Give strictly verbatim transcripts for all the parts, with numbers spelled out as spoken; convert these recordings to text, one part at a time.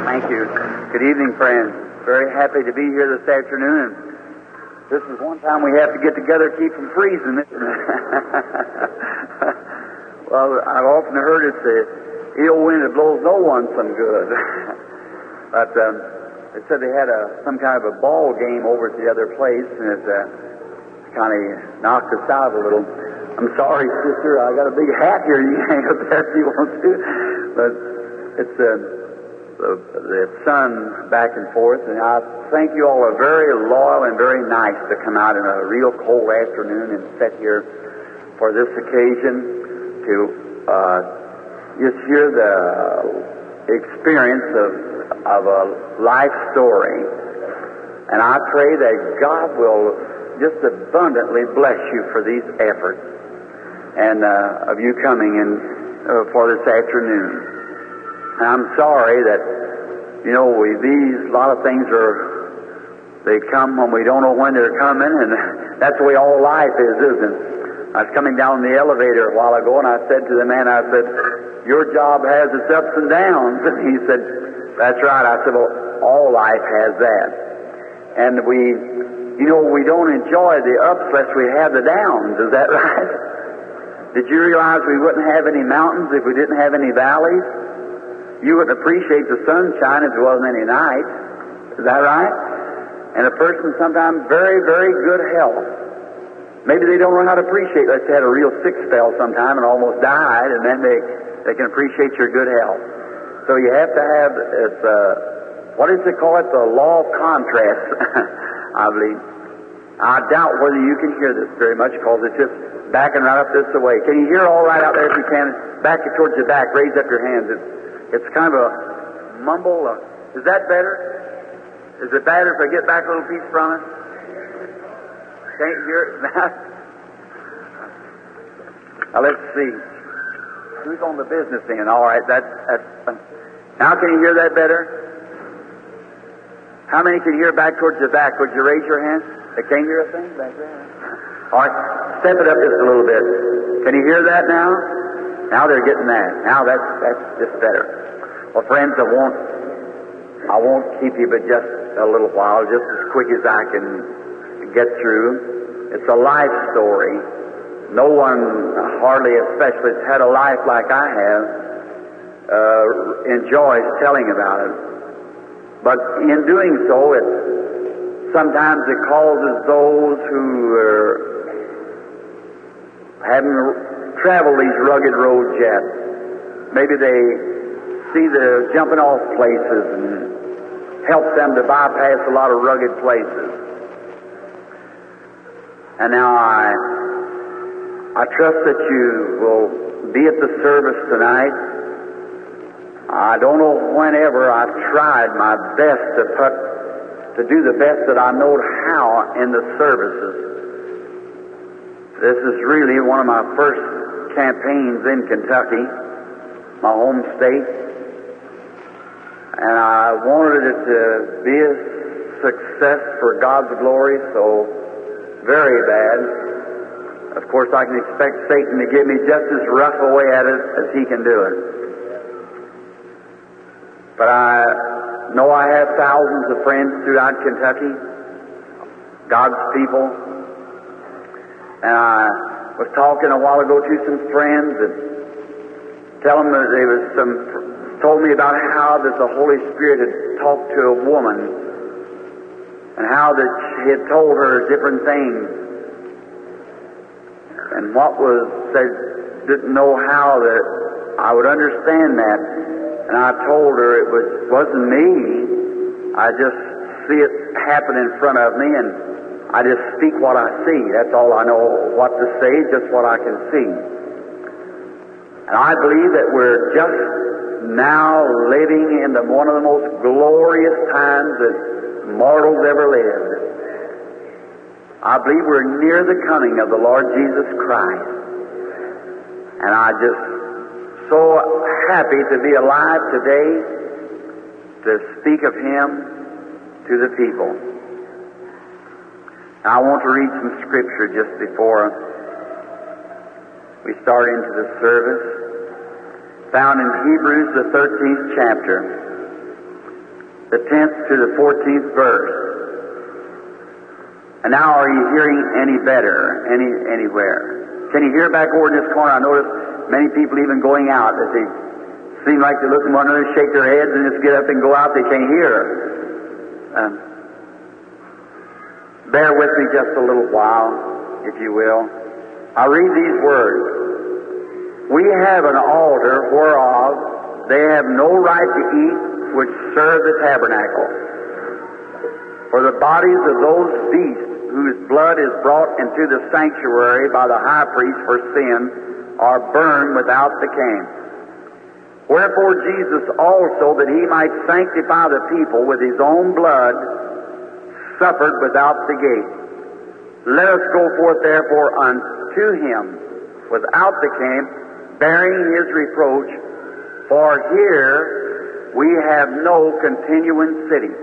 Thank you. Good evening, friends. Very happy to be here this afternoon. This is one time we have to get together to keep from freezing, isn't it? Well, I've often heard it's the ill wind that blows no one some good. But um, they said they had a some kind of a ball game over at the other place, and it uh, kind of knocked us out a little. I'm sorry, sister. I got a big hat here. You can hang up there if you want to. But it's uh, the, the sun back and forth, and I think you all are very loyal and very nice to come out in a real cold afternoon and sit here for this occasion to uh, just hear the experience of, of a life story. And I pray that God will just abundantly bless you for these efforts and uh, of you coming in uh, for this afternoon. And I'm sorry that, you know, we, these, a lot of things are, they come when we don't know when they're coming, and that's the way all life is, isn't it? I was coming down the elevator a while ago, and I said to the man, I said, your job has its ups and downs. And he said, that's right. I said, well, all life has that. And we, you know, we don't enjoy the ups unless we have the downs. Is that right? Did you realize we wouldn't have any mountains if we didn't have any valleys? You wouldn't appreciate the sunshine if there wasn't any night. Is that right? And a person sometimes very, very good health. Maybe they don't know how to appreciate. Let's say had a real sick spell sometime and almost died, and then they, they can appreciate your good health. So you have to have this, uh, what does it call it? The law of contrast, I believe. I doubt whether you can hear this very much because it's just backing right up this way. Can you hear all right out there if you can? Back it towards your back. Raise up your hands. It's, it's kind of a mumble. Uh, is that better? Is it better if I get back a little piece from it? Can't hear it now. Now let's see. Who's on the business end? All right, that's, that's uh, now can you hear that better? How many can hear back towards the back? Would you raise your hand? They can't hear a thing back there. All right, step it up just a little bit. Can you hear that now? Now they're getting that. Now that's that's just better. Well, friends, I won't I won't keep you but just a little while, just as quick as I can get through. It's a life story. No one, hardly especially, has had a life like I have, uh, enjoys telling about it. But in doing so, it sometimes it causes those who are haven't traveled these rugged roads yet. Maybe they see the jumping off places and help them to bypass a lot of rugged places. And now I I trust that you will be at the service tonight. I don't know whenever I've tried my best to put to do the best that I know how in the services. This is really one of my first campaigns in Kentucky, my home state. And I wanted it to be a success for God's glory so very bad. Of course, I can expect Satan to give me just as rough a way at it as he can do it. But I know I have thousands of friends throughout Kentucky, God's people. And I was talking a while ago to some friends and tell them that there was some, told me about how that the Holy Spirit had talked to a woman and how that she had told her different things. And what was said, didn't know how that I would understand that. And I told her it was, wasn't me. I just see it happen in front of me, and I just speak what I see. That's all I know what to say, just what I can see. And I believe that we're just now living in the, one of the most glorious times that mortals ever lived. I believe we're near the coming of the Lord Jesus Christ. And I just so happy to be alive today to speak of Him to the people. Now, I want to read some scripture just before we start into the service, found in Hebrews, the thirteenth chapter. the tenth to the fourteenth verse. And now are you hearing any better, any anywhere? Can you hear back over in this corner? I notice many people even going out, that they seem like they look at one another, shake their heads, and just get up and go out. They can't hear. Um, bear with me just a little while, if you will. I'll read these words. We have an altar whereof they have no right to eat which serve the tabernacle. For the bodies of those beasts whose blood is brought into the sanctuary by the high priest for sin are burned without the camp. Wherefore Jesus also, that he might sanctify the people with his own blood, suffered without the gate. Let us go forth therefore unto him without the camp, bearing his reproach, for here we have no continuing city.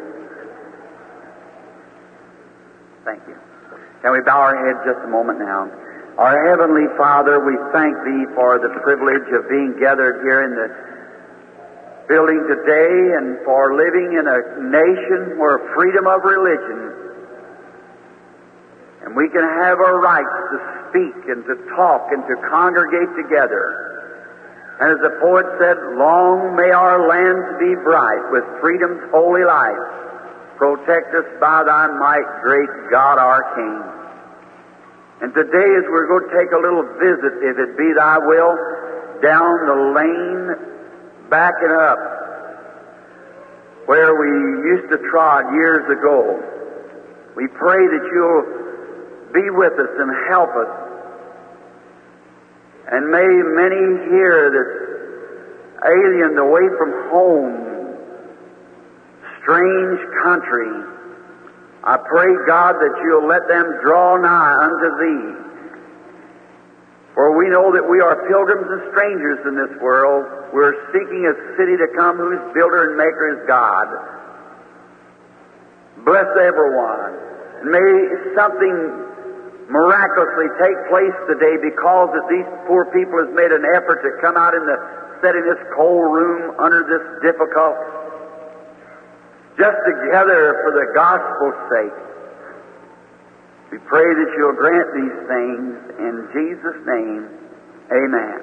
Thank you. Can we bow our heads just a moment now? Our Heavenly Father, we thank Thee for the privilege of being gathered here in the building today and for living in a nation where freedom of religion, and we can have our rights to speak and to talk and to congregate together. And as the poet said, long may our lands be bright with freedom's holy light. Protect us by Thy might, great God our King. And today as we're going to take a little visit, if it be Thy will, down the lane, backing up, where we used to trod years ago, we pray that You'll be with us and help us. And may many here that's alien away from home, strange country, I pray, God, that You'll let them draw nigh unto Thee. For we know that we are pilgrims and strangers in this world. We're seeking a city to come whose builder and maker is God. Bless everyone. And may something miraculously take place today, because that these poor people has made an effort to come out in the, sit in this cold room under this difficult, just together for the gospel's sake. We pray that You'll grant these things in Jesus' name. Amen.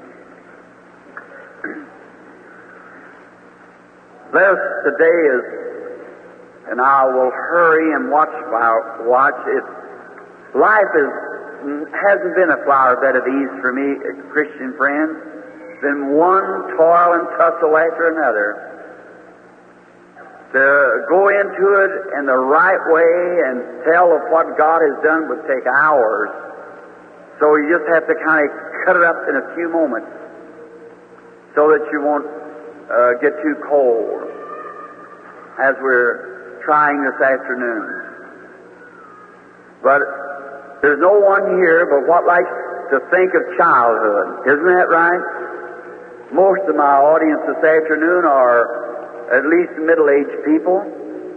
Let us today is, and I will hurry and watch, watch it. Life is, hasn't been a flower bed of ease for me, Christian friends. It's been one toil and tussle after another. To go into it in the right way and tell of what God has done would take hours. So you just have to kind of cut it up in a few moments so that you won't uh, get too cold as we're trying this afternoon. But there's no one here but what likes to think of childhood. Isn't that right? Most of my audience this afternoon are at least middle-aged people,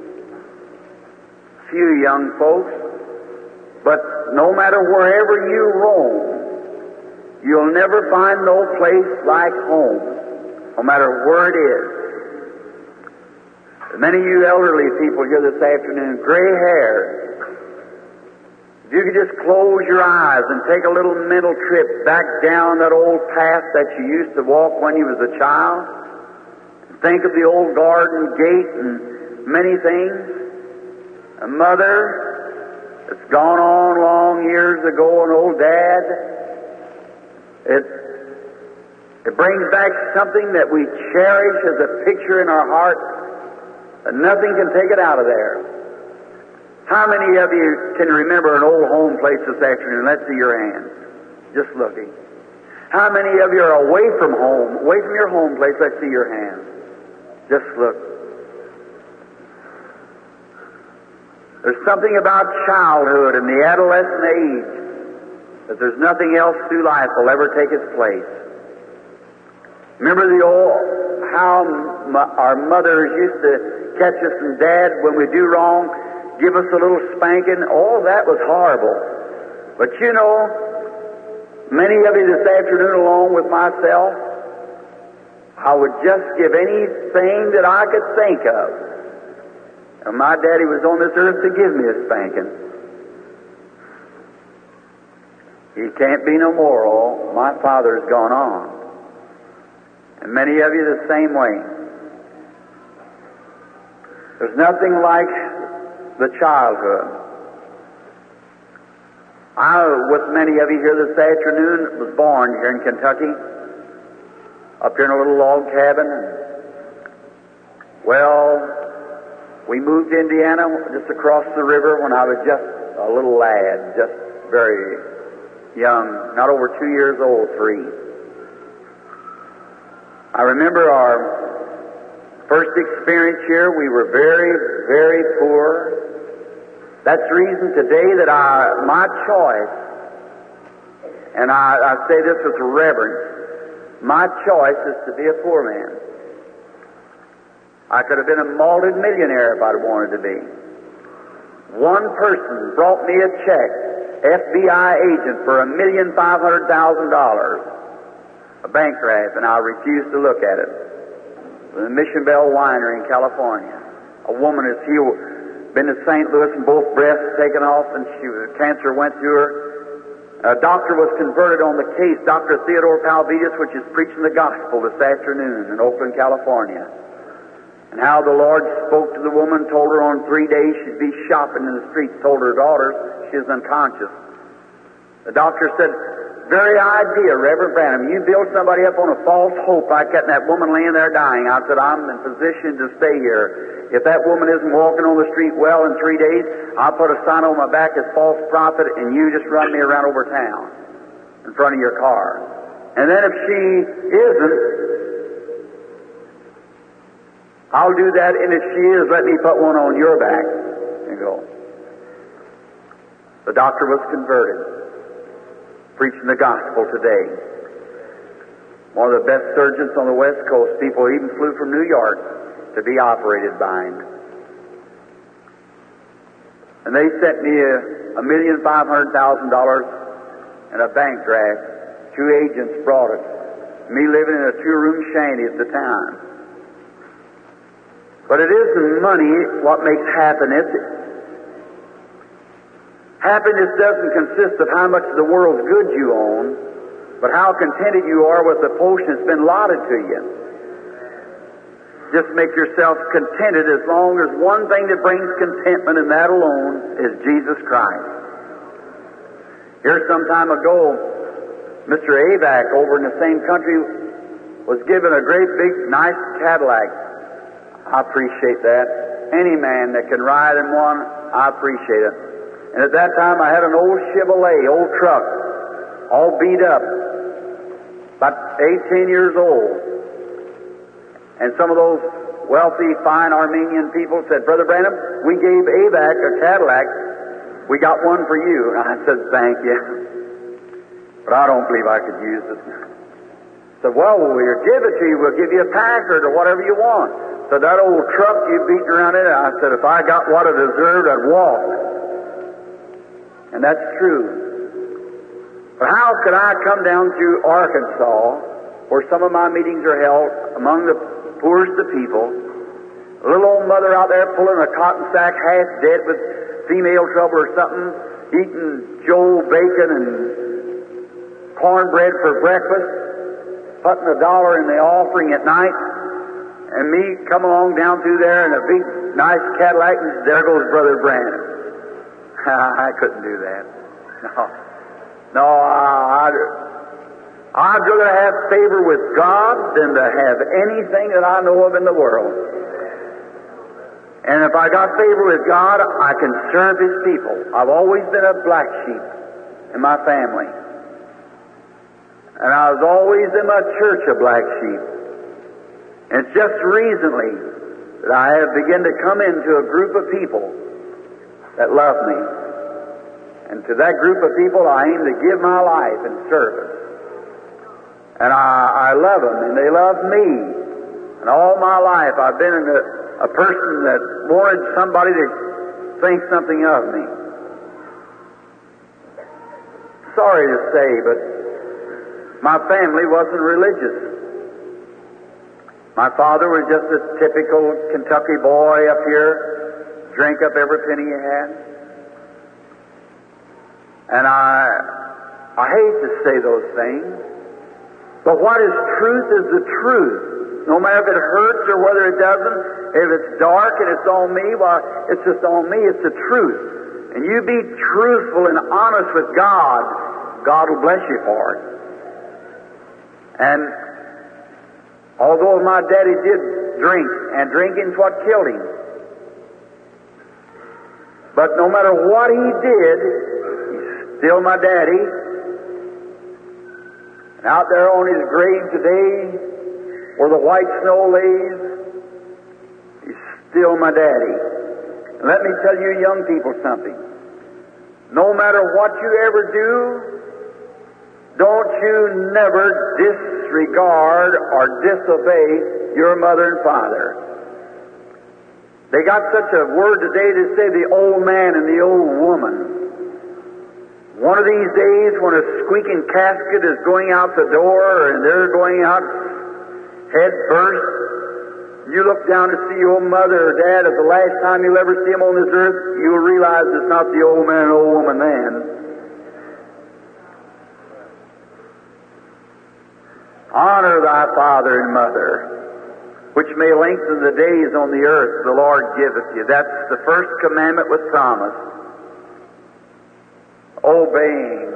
few young folks, but no matter wherever you roam, you'll never find no place like home, no matter where it is. Many of you elderly people here this afternoon, gray-haired, if you could just close your eyes and take a little mental trip back down that old path that you used to walk when you was a child, think of the old garden gate and many things. A mother that's gone on long years ago, an old dad. It, it brings back something that we cherish as a picture in our heart, and nothing can take it out of there. How many of you can remember an old home place this afternoon? Let's see your hands. Just looking. How many of you are away from home, away from your home place? Let's see your hands. Just look. There's something about childhood and the adolescent age that there's nothing else through life will ever take its place. Remember the old, how m- our mothers used to catch us and Dad when we do wrong, give us a little spanking. Oh, that was horrible. But you know, many of you this afternoon, along with myself, I would just give any thing that I could think of. And my daddy was on this earth to give me a spanking. He can't be no more. Oh, my father's gone on. And many of you the same way. There's nothing like the childhood. I, with many of you here this afternoon, was born here in Kentucky, up here in a little log cabin. Well, we moved to Indiana just across the river when I was just a little lad, just very young, not over two years old, three. I remember our first experience here, we were very, very poor. That's the reason today that I, my choice, and I, I say this with reverence, my choice is to be a poor man. I could have been a multi-millionaire if I'd wanted to be. One person brought me a check, F B I agent, for a million five hundred thousand dollars, a bank draft, and I refused to look at it. The Mission Bell Winery in California. A woman is healed. Been to Saint Louis and both breasts taken off, and she cancer went through her. A doctor was converted on the case, Doctor Theodore Palvitas, which is preaching the gospel this afternoon in Oakland, California. And how the Lord spoke to the woman, told her on three days she'd be shopping in the streets, told her daughter she was unconscious. The doctor said, very idea, Reverend Branham, you build somebody up on a false hope like that, and that woman laying there dying. I said, I'm in position to stay here. If that woman isn't walking on the street well in three days, I'll put a sign on my back as false prophet, and you just run me around over town in front of your car. And then if she isn't, I'll do that, and if she is, let me put one on your back and go. The doctor was converted, preaching the gospel today. One of the best surgeons on the West Coast. People even flew from New York to be operated by him. And they sent me a, a million five hundred thousand dollars and a bank draft. Two agents brought it. Me living in a two-room shanty at the time. But it isn't money what makes happiness. Happiness doesn't consist of how much of the world's goods you own, but how contented you are with the portion that's been allotted to you. Just make yourself contented as long as one thing that brings contentment, and that alone is Jesus Christ. Here some time ago, Mister Avac over in the same country was given a great big nice Cadillac. I appreciate that. Any man that can ride in one, I appreciate it. And at that time I had an old Chevrolet, old truck, all beat up, about eighteen years old. And some of those wealthy, fine Armenian people said, Brother Branham, we gave Avac a Cadillac. We got one for you. And I said, thank you. But I don't believe I could use it. I said, well, we'll give it to you. We'll give you a Packard or whatever you want. So that old truck you beating around in it, I said, if I got what I deserved, I'd walk. And that's true. But how could I come down to Arkansas, where some of my meetings are held, among the poorest of people, a little old mother out there pulling a cotton sack, half dead with female trouble or something, eating Joe bacon and cornbread for breakfast, putting a dollar in the offering at night, and me come along down through there in a big, nice Cadillac, and there goes Brother Branham. I couldn't do that. No, no, I, I I'd rather have favor with God than to have anything that I know of in the world. And if I got favor with God, I can serve His people. I've always been a black sheep in my family. And I was always in my church a black sheep. And it's just recently that I have begun to come into a group of people that love me. And to that group of people I aim to give my life in service. And I, I love them, and they love me. And all my life I've been a, a person that wanted somebody to think something of me. Sorry to say, but my family wasn't religious. My father was just a typical Kentucky boy up here, drank up every penny he had. And I, I hate to say those things, but what is truth is the truth. No matter if it hurts or whether it doesn't, if it's dark and it's on me, well, it's just on me, it's the truth. And you be truthful and honest with God, God will bless you for it. And although my daddy did drink, and drinking's what killed him, but no matter what he did, he's still my daddy. And out there on his grave today, where the white snow lays, he's still my daddy. And let me tell you young people something. No matter what you ever do, don't you never disregard or disobey your mother and father. They got such a word today to say the old man and the old woman. One of these days when a squeaking casket is going out the door and they're going out head first, you look down to see your mother or dad as the last time you'll ever see them on this earth, you'll realize it's not the old man and old woman then. Honor thy father and mother, which may lengthen the days on the earth the Lord giveth you. That's the first commandment with promise. Obeying.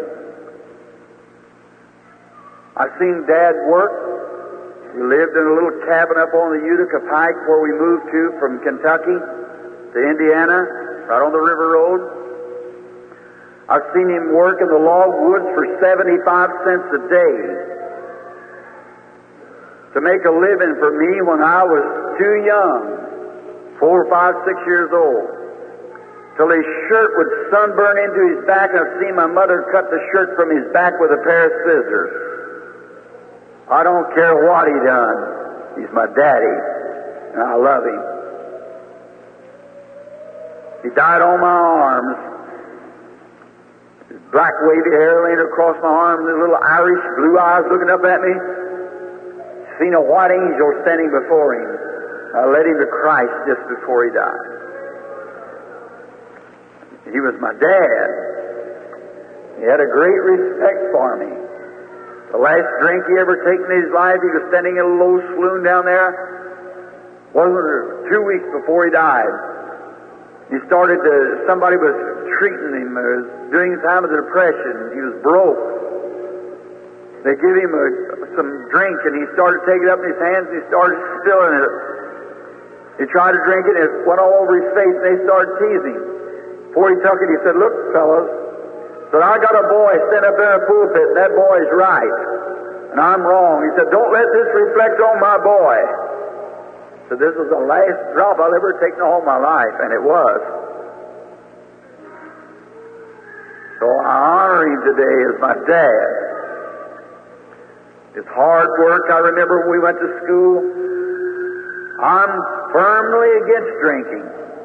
I've seen Dad work. We lived in a little cabin up on the Utica Pike where we moved to from Kentucky to Indiana, right on the river road. I've seen him work in the log woods for seventy-five cents a day to make a living for me when I was too young, four, five, six years old, till his shirt would sunburn into his back, and I've seen my mother cut the shirt from his back with a pair of scissors. I don't care what he done. He's my daddy, and I love him. He died on my arms. His black wavy hair laying across my arms, his little Irish blue eyes looking up at me. Seen a white angel standing before him. I led him to Christ just before he died. He was my dad. He had a great respect for me. The last drink he ever taken in his life, he was standing in a low saloon down there. Wasn't two weeks before he died. He started to, somebody was treating him, was during the time of the Depression. He was broke. They gave him a, some drink, and he started taking it up in his hands, and he started spilling it. He tried to drink it, and it went all over his face, and they started teasing. Before he took it, he said, "Look, fellas," said, "I got a boy standing up there in the pulpit, and that boy's right, and I'm wrong." He said, "Don't let this reflect on my boy." He said, "This was the last drop I'll ever take in all my life," and it was. So I honor him today as my dad. It's hard work. I remember when we went to school, I'm firmly against drinking.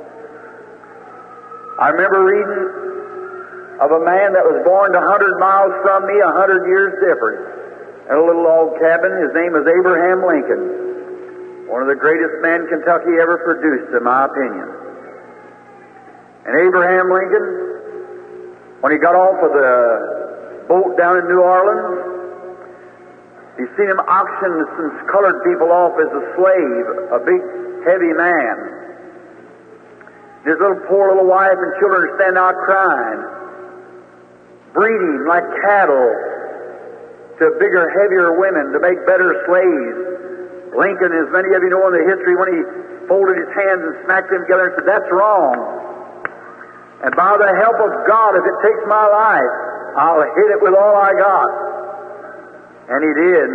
I remember reading of a man that was born a hundred miles from me, a hundred years different, in a little log cabin. His name was Abraham Lincoln, one of the greatest men Kentucky ever produced, in my opinion. And Abraham Lincoln, when he got off of the boat down in New Orleans, he seen him auction some colored people off as a slave, a big, heavy man. His little poor little wife and children are standing out crying, breeding like cattle to bigger, heavier women to make better slaves. Lincoln, as many of you know in the history, when he folded his hands and smacked them together and said, "That's wrong. And by the help of God, if it takes my life, I'll hit it with all I got." And he did.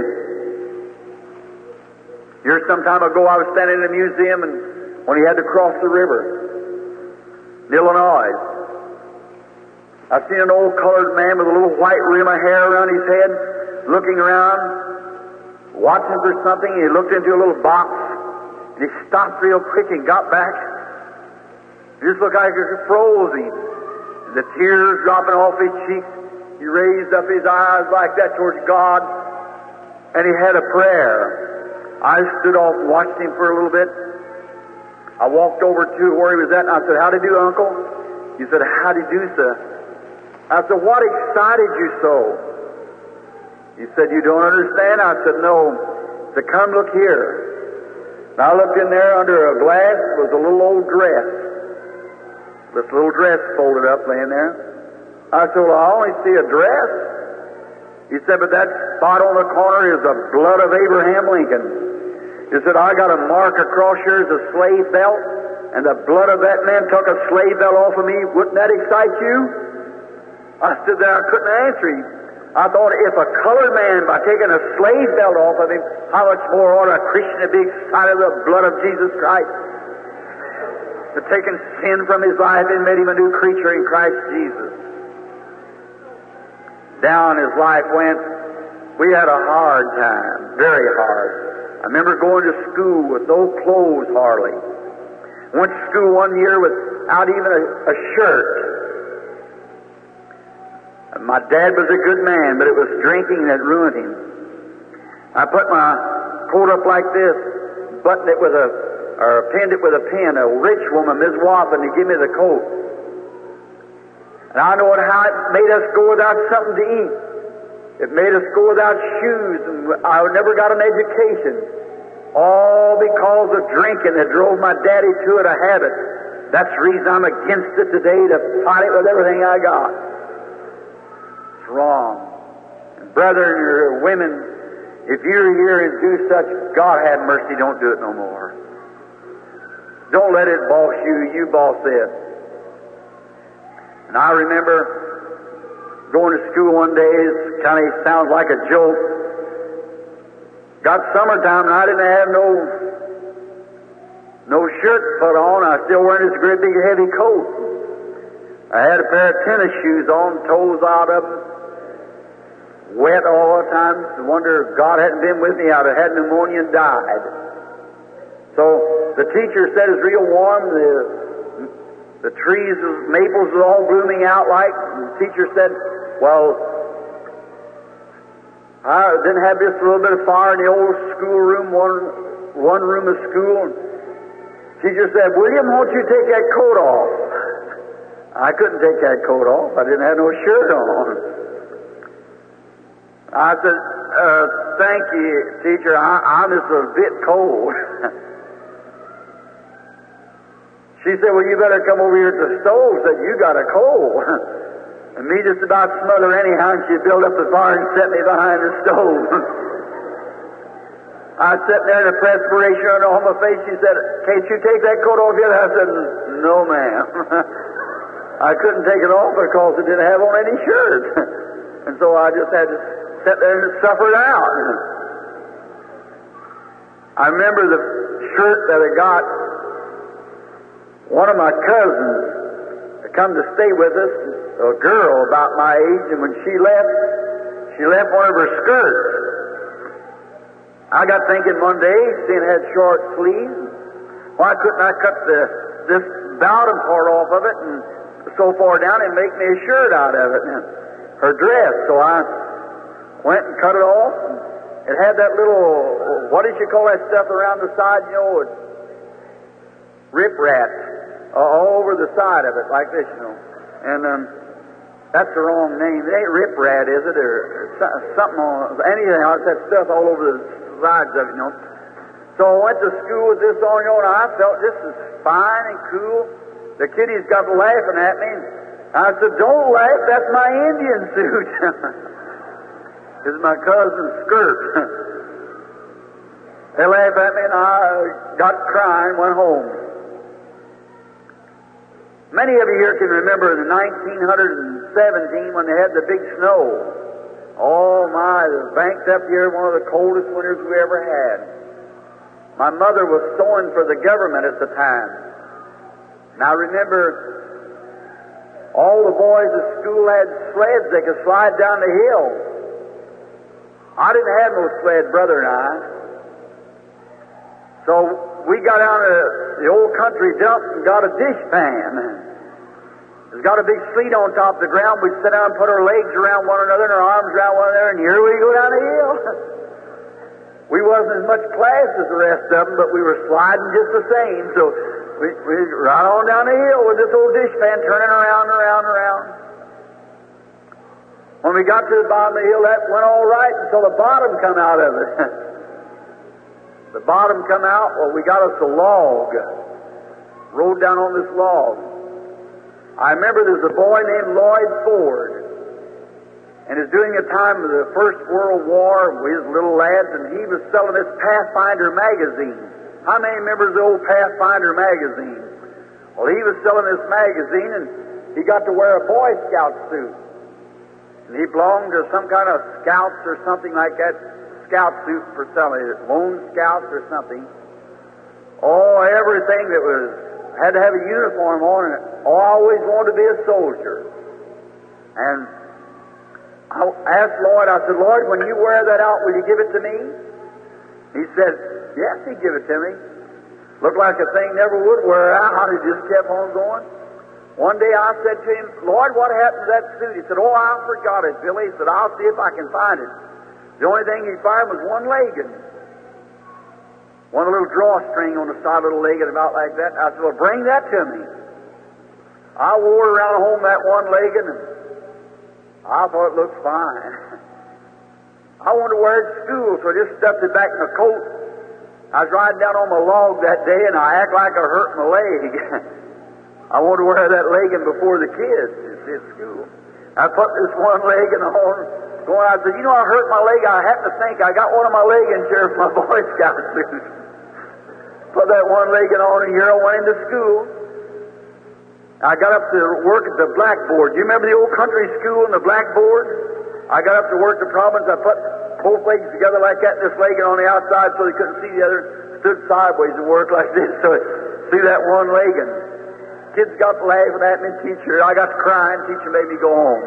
Here some time ago, I was standing in a museum, and when he had to cross the river in Illinois, I've seen an old colored man with a little white rim of hair around his head, looking around, watching for something. He looked into a little box, and he stopped real quick and got back. It just looked like it froze him. The tears dropping off his cheeks. He raised up his eyes like that towards God, and he had a prayer. I stood off and watched him for a little bit. I walked over to where he was at, and I said, "How do you do, Uncle?" He said, "How do you do, sir?" I said, "What excited you so?" He said, "You don't understand?" I said, "No." He said, "Come look here." And I looked in there under a glass was a little old dress. This little dress folded up laying there. I said, "Well, I only see a dress." He said, "But that spot on the corner is the blood of Abraham Lincoln." He said, "I got a mark across here as a slave belt, and the blood of that man took a slave belt off of me. Wouldn't that excite you?" I stood there, I couldn't answer him. I thought, if a colored man, by taking a slave belt off of him, how much more ought a Christian to be excited of the blood of Jesus Christ? To taking sin from his life and made him a new creature in Christ Jesus. Down his life went, we had a hard time, very hard. I remember going to school with no clothes hardly. Went to school one year without even a, a shirt. My dad was a good man, but it was drinking that ruined him. I put my coat up like this, buttoned it with a, or pinned it with a pin. A rich woman, Miss Waffen, to give me the coat. And I know how it made us go without something to eat. It made us go without shoes, and I never got an education. All because of drinking that drove my daddy to it, a habit. That's the reason I'm against it today, to fight it with everything I got. It's wrong. And brethren or women, if you're here and do such, God have mercy, don't do it no more. Don't let it boss you, you boss it. And I remember going to school one day, it kind of sounds like a joke. Got summertime and I didn't have no no shirt put on. I was still wearing this great big heavy coat. I had a pair of tennis shoes on, toes out of them, wet all the time. I wonder if God hadn't been with me, I'd have had pneumonia and died. So the teacher said it was real warm. The the trees, the maples was all blooming out like. And the teacher said, well, I didn't have just a little bit of fire in the old schoolroom, one one room of school. She just said, "William, won't you take that coat off?" I couldn't take that coat off. I didn't have no shirt on. I said, uh, "Thank you, teacher. I, I'm just a bit cold." She said, "Well, you better come over here to the stove." Said, "You got a cold." And me just about smother anyhow, and she built up the fire and set me behind the stove. I was sitting there in a perspiration on my face. She said, "Can't you take that coat off yet?" I said, "No, ma'am." I couldn't take it off because it didn't have on any shirt. And so I just had to sit there and suffer it out. I remember the shirt that I got. One of my cousins had come to stay with us, a girl about my age, and when she left, she left one of her skirts. I got thinking one day, seeing it had short sleeves, why couldn't I cut the this bottom part off of it and so far down and make me a shirt out of it, and her dress. So I went and cut it off. It had that little, what did you call that stuff around the side, you know, it's rip-rap. Uh, all over the side of it, like this, you know. And um, that's the wrong name. It ain't rip-rat, is it? Or, or something on, anything else, that stuff all over the sides of it, you know. So I went to school with this on, you know, and I felt this is fine and cool. The kiddies got laughing at me. I said, "Don't laugh, that's my Indian suit." This is my cousin's skirt. They laughed at me, and I got crying, went home. Many of you here can remember in nineteen seventeen when they had the big snow. Oh my, the banks up here, one of the coldest winters we ever had. My mother was sewing for the government at the time. Now remember, all the boys at school had sleds they could slide down the hill. I didn't have no sled, brother and I. So we got down to the old country dump and got a dishpan. It's got a big seat on top of the ground. We'd sit down and put our legs around one another and our arms around one another, and here we go down the hill. We wasn't as much class as the rest of them, but we were sliding just the same. So we, we right on down the hill with this old dishpan turning around and around and around. When we got to the bottom of the hill, that went all right until the bottom come out of it. The bottom come out, well, we got us a log. Rode down on this log. I remember there's a boy named Lloyd Ford. And it was during the time of the First World War with his little lads, and he was selling this Pathfinder magazine. How many remember the old Pathfinder magazine? Well, he was selling this magazine, and he got to wear a Boy Scout suit. And he belonged to some kind of scouts or something like that, scout suit for selling it, Lone Scouts or something. Oh, everything that was, had to have a uniform on it. Oh, I always wanted to be a soldier. And I asked Lloyd, I said, Lloyd, when you wear that out, will you give it to me? He said, yes, he'd give it to me. Looked like a thing never would wear out. He just kept on going. One day I said to him, Lloyd, what happened to that suit? He said, oh, I forgot it, Billy. He said, I'll see if I can find it. The only thing he found was one legging. One little drawstring on the side of the legging about like that. I said, well, bring that to me. I wore it around home, that one legging, and I thought it looked fine. I wanted to wear it to school, so I just stuffed it back in my coat. I was riding down on my log that day, and I act like I hurt my leg. I wanted to wear that legging before the kids at school. I put this one legging on, going, I said, you know, I hurt my leg. I happened to think I got one of my leggings here from my Boy Scout suit. Put that one legging on, and here I went into school. I got up to work at the blackboard. Do you remember the old country school and the blackboard? I got up to work the problems. I put both legs together like that, and this legging on the outside so they couldn't see the other. Stood sideways and worked like this so see that one legging. Kids got to laughing at me, teacher. I got to crying. Teacher made me go home.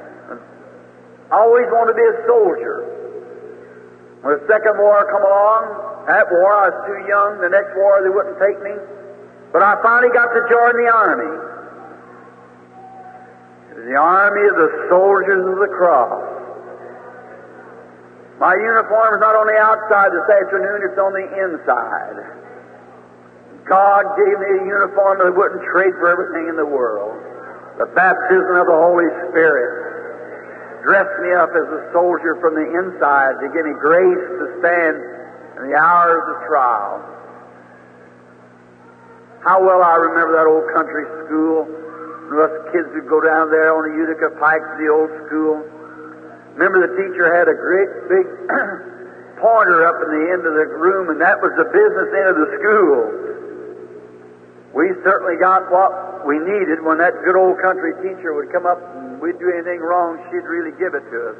I always wanted to be a soldier. When the second war come along, that war I was too young. The next war they wouldn't take me. But I finally got to join the army. The army of the soldiers of the cross. My uniform is not on the outside this afternoon, it's on the inside. God gave me a uniform that I wouldn't trade for everything in the world. The baptism of the Holy Spirit dressed me up as a soldier from the inside to give me grace to stand in the hours of trial. How well I remember that old country school. Us kids would go down there on the Utica Pike to the old school. Remember the teacher had a great big pointer up in the end of the room, and that was the business end of the school. We certainly got what we needed when that good old country teacher would come up and we'd do anything wrong, she'd really give it to us.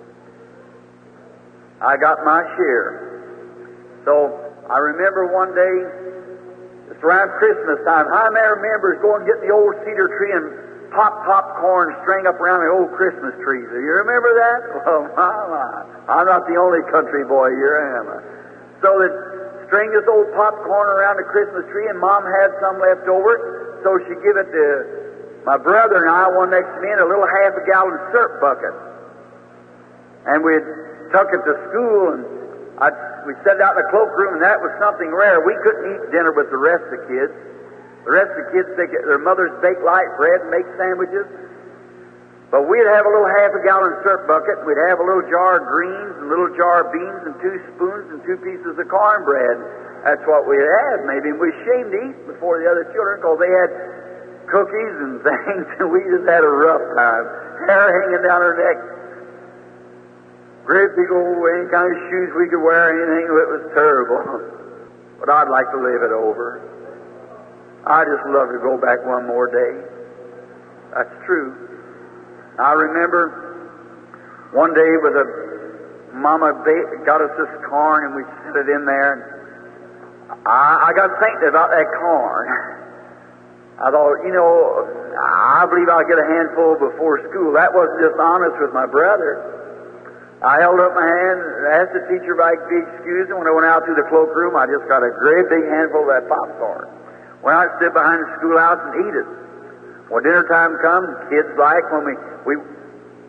I got my share. So I remember one day, it's around Christmas time. How many remembers going and getting the old cedar tree and pop popcorn string up around the old Christmas trees? Do you remember that? Well, my, my. I'm not the only country boy here, am I? So that string this old popcorn around the Christmas tree, and Mom had some left over, so she give it to my brother and I, one next to me, in a little half a gallon syrup bucket. And we took it to school, and I'd, we sat out in the cloakroom, and that was something rare. We couldn't eat dinner with the rest of the kids. The rest of the kids, they get, their mothers bake light bread and make sandwiches. But we'd have a little half a gallon syrup bucket, and we'd have a little jar of greens, and a little jar of beans, and two spoons, and two pieces of cornbread. That's what we had, maybe. And we was ashamed to eat before the other children, because they had cookies and things, and we just had a rough time. Hair hanging down our neck. Great big old, any kind of shoes we could wear, anything, it was terrible. But I'd like to live it over. I just love to go back one more day. That's true. I remember one day with a Mama got us this corn, and we set it in there. And I, I got thinking about that corn. I thought, you know, I believe I'll get a handful before school. That wasn't just honest with my brother. I held up my hand and asked the teacher if I could be excused, and when I went out through the cloakroom, I just got a great big handful of that popcorn. Went out and stood behind the schoolhouse and eat it. When dinner time comes, kids like when we, we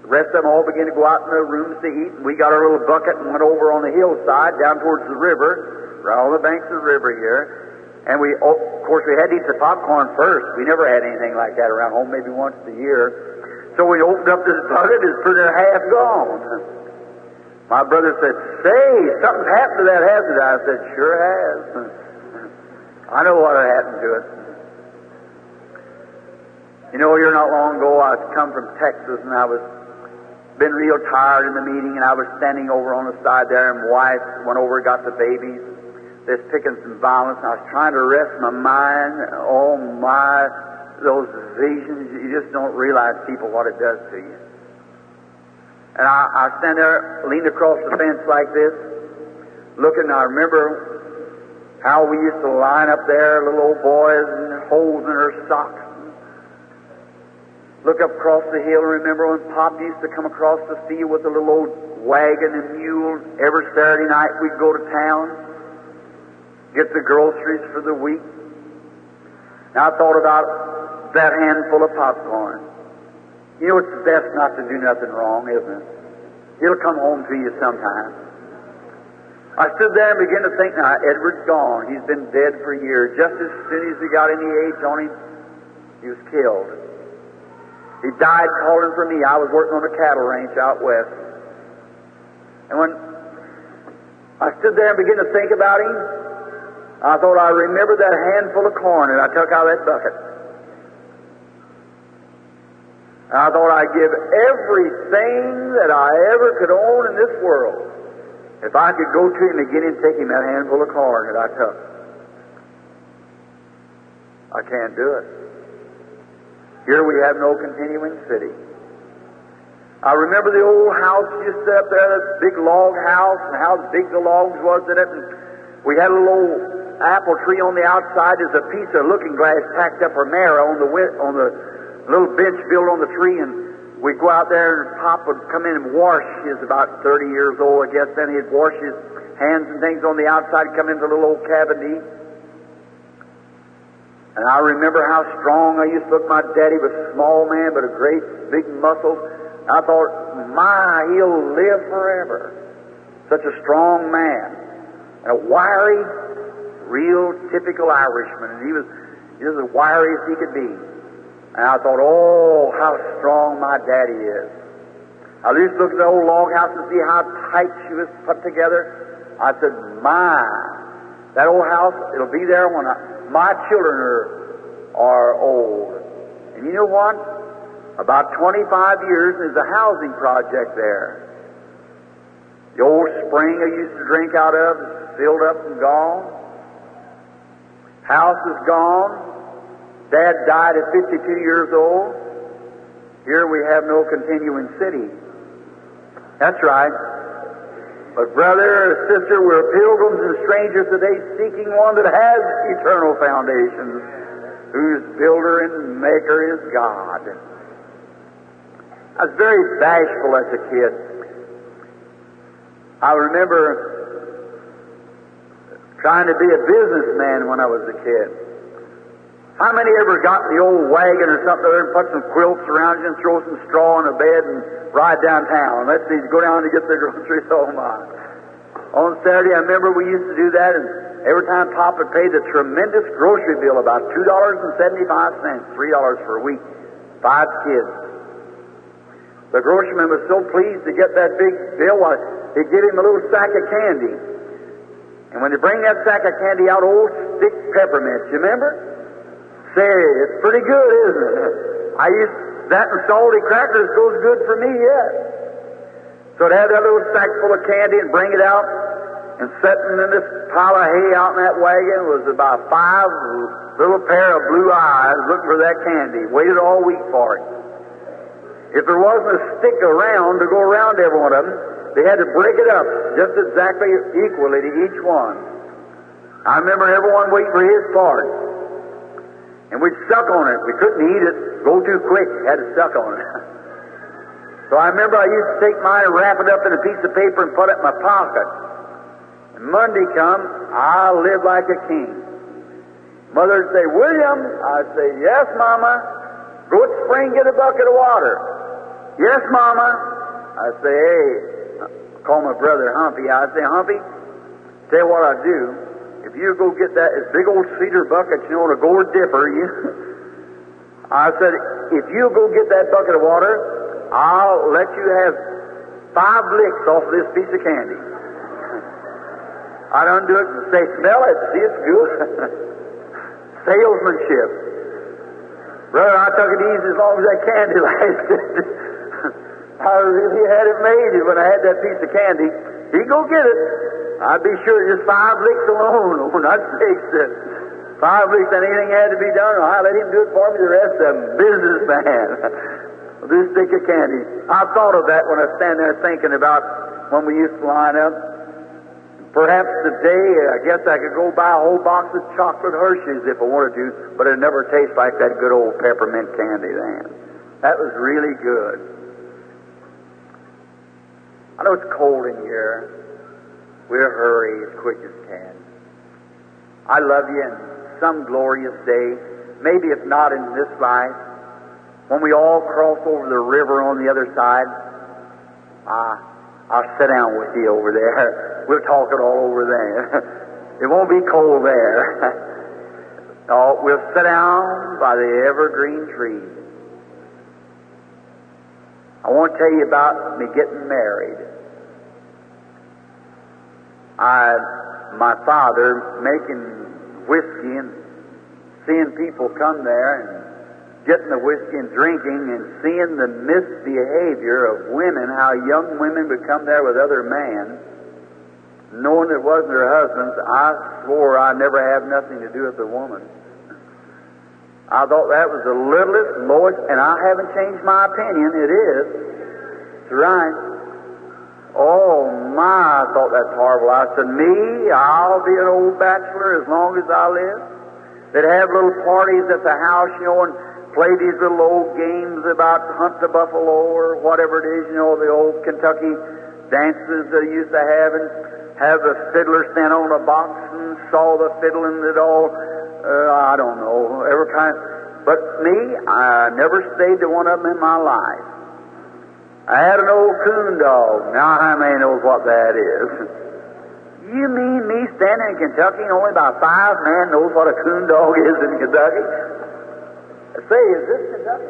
The rest of them all began to go out in the rooms to eat, and we got our little bucket and went over on the hillside down towards the river, right on the banks of the river here. And we, oh, of course, we had to eat the popcorn first. We never had anything like that around home, maybe once a year. So we opened up this bucket, it's pretty half gone. My brother said, "Say, something's happened to that, hasn't it?" I said, "Sure has." I know what happened to it. You know, here not long ago, I was come from Texas, and I was been real tired in the meeting, and I was standing over on the side there, and my wife went over and got the babies. There's picking some violence, and I was trying to rest my mind. Oh my, those visions, you just don't realize, people, what it does to you. And I, I stand there, leaned across the fence like this, looking. I remember how we used to line up there, little old boys and holes in her socks. Look up across the hill and remember when Pop used to come across the field with a little old wagon and mule. Every Saturday night we'd go to town, get the groceries for the week. Now I thought about that handful of popcorn. You know, it's best not to do nothing wrong, isn't it? It'll come home to you sometime. I stood there and began to think, now, Edward's gone. He's been dead for years. Just as soon as he got any age on him, he was killed. He died calling for me. I was working on a cattle ranch out west. And when I stood there and began to think about him, I thought I remembered that handful of corn that I took out of that bucket. And I thought I'd give everything that I ever could own in this world if I could go to him again and take him that handful of corn that I took. I can't do it. Here we have no continuing city. I remember the old house just set up there, that big log house, and how big the logs was in it. And we had a little old apple tree on the outside. There's a piece of looking glass tacked up or marrow on the on the little bench built on the tree, and we'd go out there, and Pop would come in and wash. He was about thirty years old, I guess. Then he'd wash his hands and things on the outside, come into the little old cabin to eat. And I remember how strong I used to look. My daddy was a small man, but a great big muscle. I thought, my, he'll live forever. Such a strong man. And a wiry, real typical Irishman. And he was, he was as wiry as he could be. And I thought, oh, how strong my daddy is. I used to look at the old log house and see how tight she was put together. I said, my, that old house, it'll be there when I... my children are, are old. And you know what? About twenty-five years, there's a housing project there. The old spring I used to drink out of is filled up and gone. House is gone. Dad died at fifty-two years old. Here we have no continuing city. That's right. But brother or sister, we're pilgrims and strangers today, seeking one that has eternal foundations, whose builder and maker is God. I was very bashful as a kid. I remember trying to be a businessman when I was a kid. How many ever got in the old wagon or something and put some quilts around you and throw some straw on a bed and ride downtown? Let's see, go down to get the groceries. Oh my. On Saturday, I remember we used to do that, and every time Pop would pay the tremendous grocery bill, about two dollars and seventy-five cents, three dollars for a week, five kids. The groceryman was so pleased to get that big bill, well, he'd give him a little sack of candy. And when they bring that sack of candy out, old stick peppermints, you remember? Say, it's pretty good, isn't it? I used, that and salty crackers goes good for me, yes. So to have that little sack full of candy and bring it out, and sitting in this pile of hay out in that wagon was about five little pair of blue eyes looking for that candy. Waited all week for it. If there wasn't a stick around to go around every one of them, they had to break it up just exactly equally to each one. I remember everyone waiting for his part. And we'd suck on it. We couldn't eat it. Go too quick. Had to suck on it. So I remember I used to take mine and wrap it up in a piece of paper and put it in my pocket. And Monday come, I lived like a king. Mother'd say, "William," I'd say, "Yes, Mama." "Go to the spring, get a bucket of water." Yes, Mama. I say, hey, I call my brother Humpy. I say, Humpy, tell you what I'll do. If you go get that this big old cedar bucket, you know, to gourd dipper, you, I said, if you go get that bucket of water, I'll let you have five licks off of this piece of candy. I done do it and say, smell it, see it's good. Salesmanship. Brother, I took it easy as long as that candy lasted. I really had it made when I had that piece of candy. He'd go get it. I'd be sure just five licks alone, not six. Uh, five licks, and anything had to be done, I'll let him do it for me. The rest of them, businessman. This stick of candy. I thought of that when I stand there thinking about when we used to line up. Perhaps today, I guess I could go buy a whole box of chocolate Hershey's if I wanted to, but it'd never taste like that good old peppermint candy then. That was really good. I know it's cold in here. We'll hurry as quick as can. I love you, and some glorious day, maybe if not in this life, when we all cross over the river on the other side, I, I'll sit down with you over there. We'll talk it all over there. It won't be cold there. No, we'll sit down by the evergreen tree. I want to tell you about me getting married. I, my father, making whiskey and seeing people come there and getting the whiskey and drinking and seeing the misbehavior of women, how young women would come there with other men, knowing it wasn't their husbands. I swore I'd never have nothing to do with the woman. I thought that was the littlest, lowest, and I haven't changed my opinion. It is. It's right. Oh, my, I thought that's horrible. I said, me, I'll be an old bachelor as long as I live. They'd have little parties at the house, you know, and play these little old games about hunt the buffalo or whatever it is, you know, the old Kentucky dances they used to have, and have the fiddler stand on a box and saw the fiddle and it all, uh, I don't know, every kind. But me, I never stayed to one of them in my life. I had an old coon dog. Now, how many knows what that is? You mean me standing in Kentucky and only about five men knows what a coon dog is in Kentucky? Say, is this Kentucky?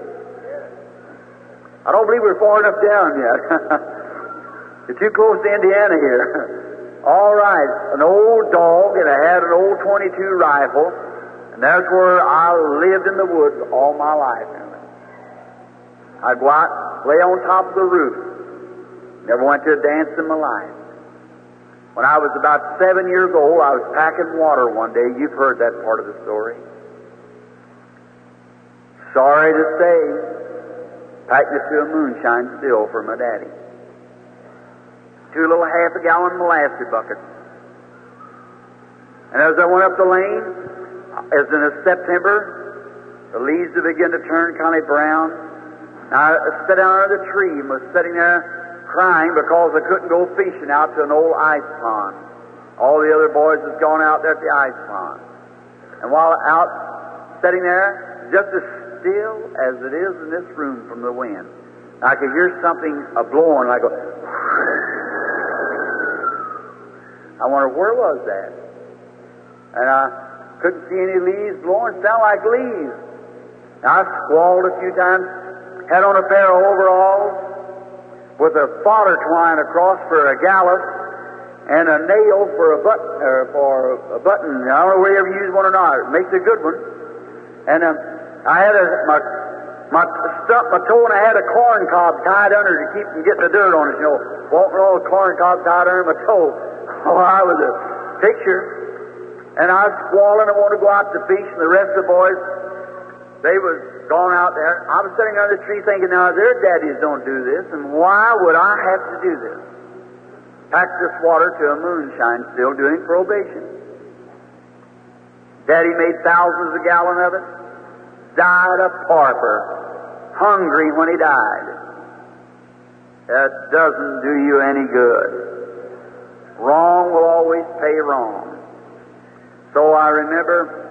I don't believe we're far enough down yet. You're too close to Indiana here. All right, an old dog, and I had an old twenty-two rifle, and that's where I lived in the woods all my life. I'd go out, lay on top of the roof. Never went to a dance in my life. When I was about seven years old, I was packing water one day. You've heard that part of the story. Sorry to say, packed it to a moonshine still for my daddy. Two little half a gallon molasses buckets. And as I went up the lane, as in September, the leaves had begun to turn kind of brown. I sat down under the tree and was sitting there crying because I couldn't go fishing out to an old ice pond. All the other boys had gone out there at the ice pond. And while out sitting there, just as still as it is in this room from the wind, I could hear something a-blowing like a... I wondered, where was that? And I couldn't see any leaves blowing. It sounded like leaves. I squalled a few times. Had on a pair of overalls with a fodder twine across for a gallus and a nail for a button. Uh, for a button. I don't know whether you ever use one or not. It makes a good one. And um, I had a, my my stump, my toe, and I had a corn cob tied under to keep from getting the dirt on it. You know, walking all the corn cob tied under my toe. Oh, I was a picture. And I was squalling. I wanted to go out to fish, and the rest of the boys, they was gone out there. I was sitting under the tree thinking, now their daddies don't do this, and why would I have to do this? Packed this water to a moonshine, still doing probation. Daddy made thousands of gallons of it. Died a pauper, hungry when he died. That doesn't do you any good. Wrong will always pay wrong. So I remember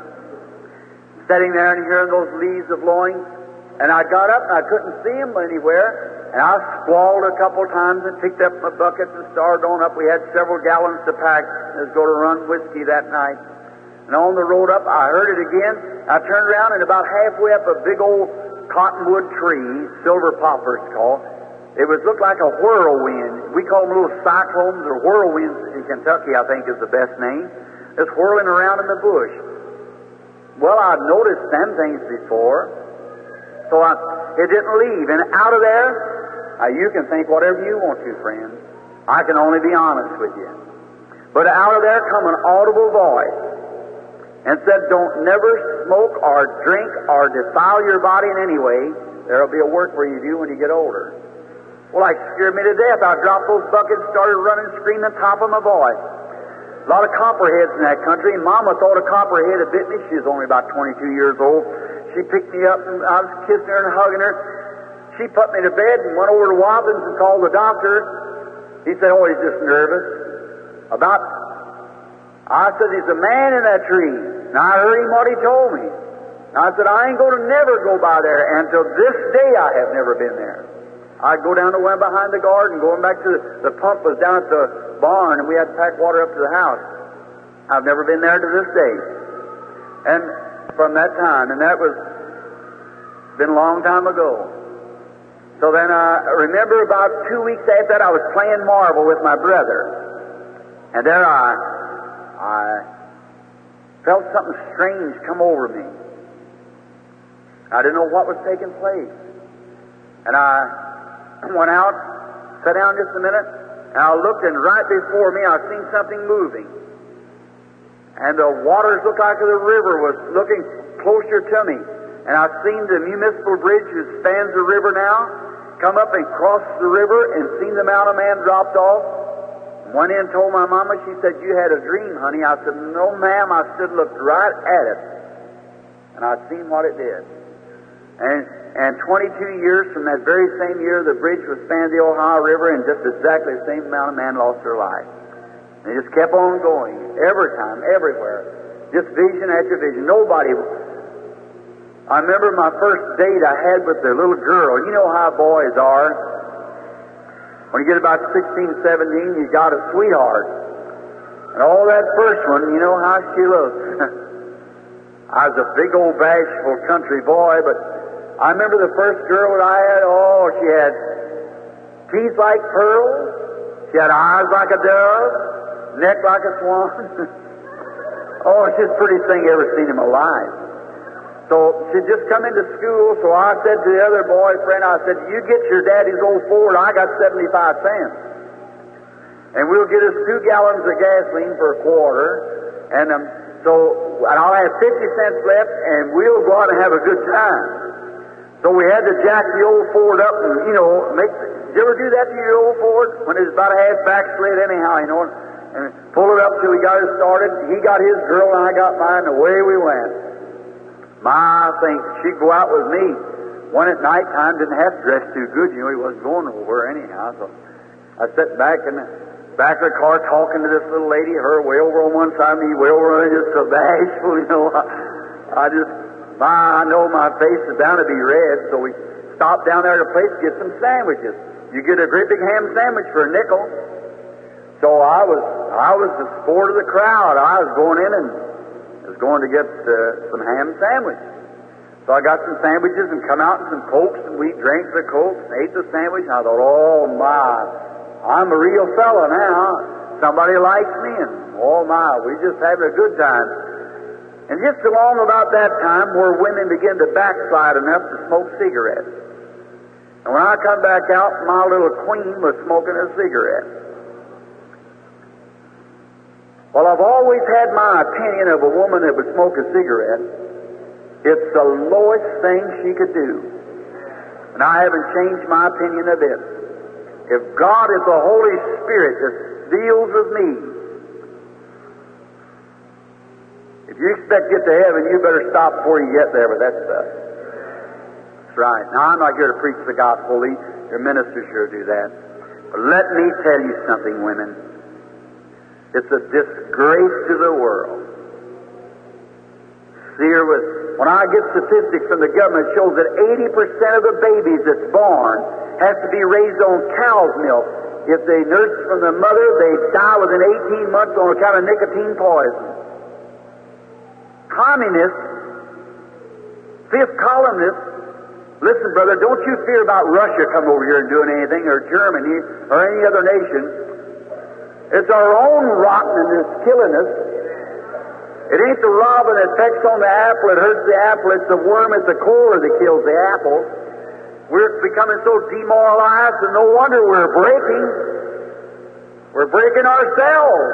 sitting there and hearing those leaves a blowing, and I got up and I couldn't see them anywhere. And I squalled a couple of times and picked up my buckets and started on up. We had several gallons to pack. Let's go to run whiskey that night. And on the road up, I heard it again. I turned around, and about halfway up a big old cottonwood tree, silver poplar it's called, it was looked like a whirlwind. We call them little cyclones or whirlwinds in Kentucky, I think is the best name. It's whirling around in the bush. Well, I'd noticed them things before, so I, it didn't leave. And out of there, now, you can think whatever you want to, friends. I can only be honest with you. But out of there come an audible voice and said, don't never smoke or drink or defile your body in any way. There'll be a work for you to do when you get older. Well, it scared me to death. I dropped those buckets, started running, screaming top of my voice. A lot of copperheads in that country. Mama thought a copperhead had bit me. She was only about twenty-two years old. She picked me up, and I was kissing her and hugging her. She put me to bed and went over to Watkins and called the doctor. He said, oh, he's just nervous. About, I said, there's a man in that tree. And I heard him what he told me. And I said, I ain't going to never go by there. And till this day, I have never been there. I'd go down the way behind the garden, going back to the, the pump was down at the barn, and we had to pack water up to the house. I've never been there to this day. And from that time, and that was been a long time ago. So then I uh, remember about two weeks after that, I was playing marble with my brother. And there I, I felt something strange come over me. I didn't know what was taking place. And I went out, sat down just a minute, and I looked, and right before me I seen something moving. And the waters looked like the river was looking closer to me. And I seen the municipal bridge that spans the river now come up and cross the river, and seen the mountain man dropped off. Went in and told my mama. She said, you had a dream, honey. I said, no, ma'am. I stood and looked right at it. And I'd seen what it did. And and twenty-two years from that very same year, the bridge was spanned the Ohio River, and just exactly the same mountain man lost her life. And it just kept on going. Every time, everywhere. Just vision after vision. Nobody... I remember my first date I had with the little girl. You know how boys are. When you get about sixteen, seventeen, you got a sweetheart. And all that first one, you know how she looked. I was a big old bashful country boy, but I remember the first girl that I had, oh, she had teeth like pearls. She had eyes like a dove, neck like a swan. Oh, she's the prettiest thing I ever seen in my life. So she'd just come into school, so I said to the other boyfriend, I said, you get your daddy's old Ford, I got seventy-five cents. And we'll get us two gallons of gasoline for a quarter, and um, so and I'll have fifty cents left, and we'll go out and have a good time. So we had to jack the old Ford up and, you know, make... Did you ever do that to your old Ford? When it was about a half backslid anyhow, you know, and pull it up till we got it started. He got his girl, and I got mine, and away we went. My thing, she'd go out with me. One at night time, didn't have to dress too good, you know, he wasn't going nowhere anyhow. So I sat back in the back of the car talking to this little lady, her way over on one side, me way over on just so bashful, you know. I, I just, my, I know my face is bound to be red, so we stopped down there at a place to get some sandwiches. You get a great big ham sandwich for a nickel. So I was, I was the sport of the crowd. I was going in and was going to get uh, some ham sandwich. So I got some sandwiches and come out and some Cokes, and we drank the Cokes and ate the sandwich, and I thought, oh my, I'm a real fella now. Somebody likes me, and oh my, we just having a good time. And just along about that time where women begin to backslide enough to smoke cigarettes. And when I come back out, my little queen was smoking a cigarette. Well, I've always had my opinion of a woman that would smoke a cigarette. It's the lowest thing she could do. And I haven't changed my opinion a bit. If God is the Holy Spirit that deals with me, if you expect to get to heaven, you better stop before you get there with that stuff. That's right. Now, I'm not here to preach the gospel. Your ministers sure do that. But let me tell you something, women. It's a disgrace to the world. See here with, when I get statistics from the government, it shows that eighty percent of the babies that's born has to be raised on cow's milk. If they nurse from the mother, they die within eighteen months on account of nicotine poison. Communists, fifth columnists, listen, brother, don't you fear about Russia coming over here and doing anything, or Germany, or any other nation. It's our own rotten that's killing us. It ain't the robin that pecks on the apple, it hurts the apple. It's the worm at the core that kills the apple. We're becoming so demoralized, and no wonder we're breaking. We're breaking ourselves.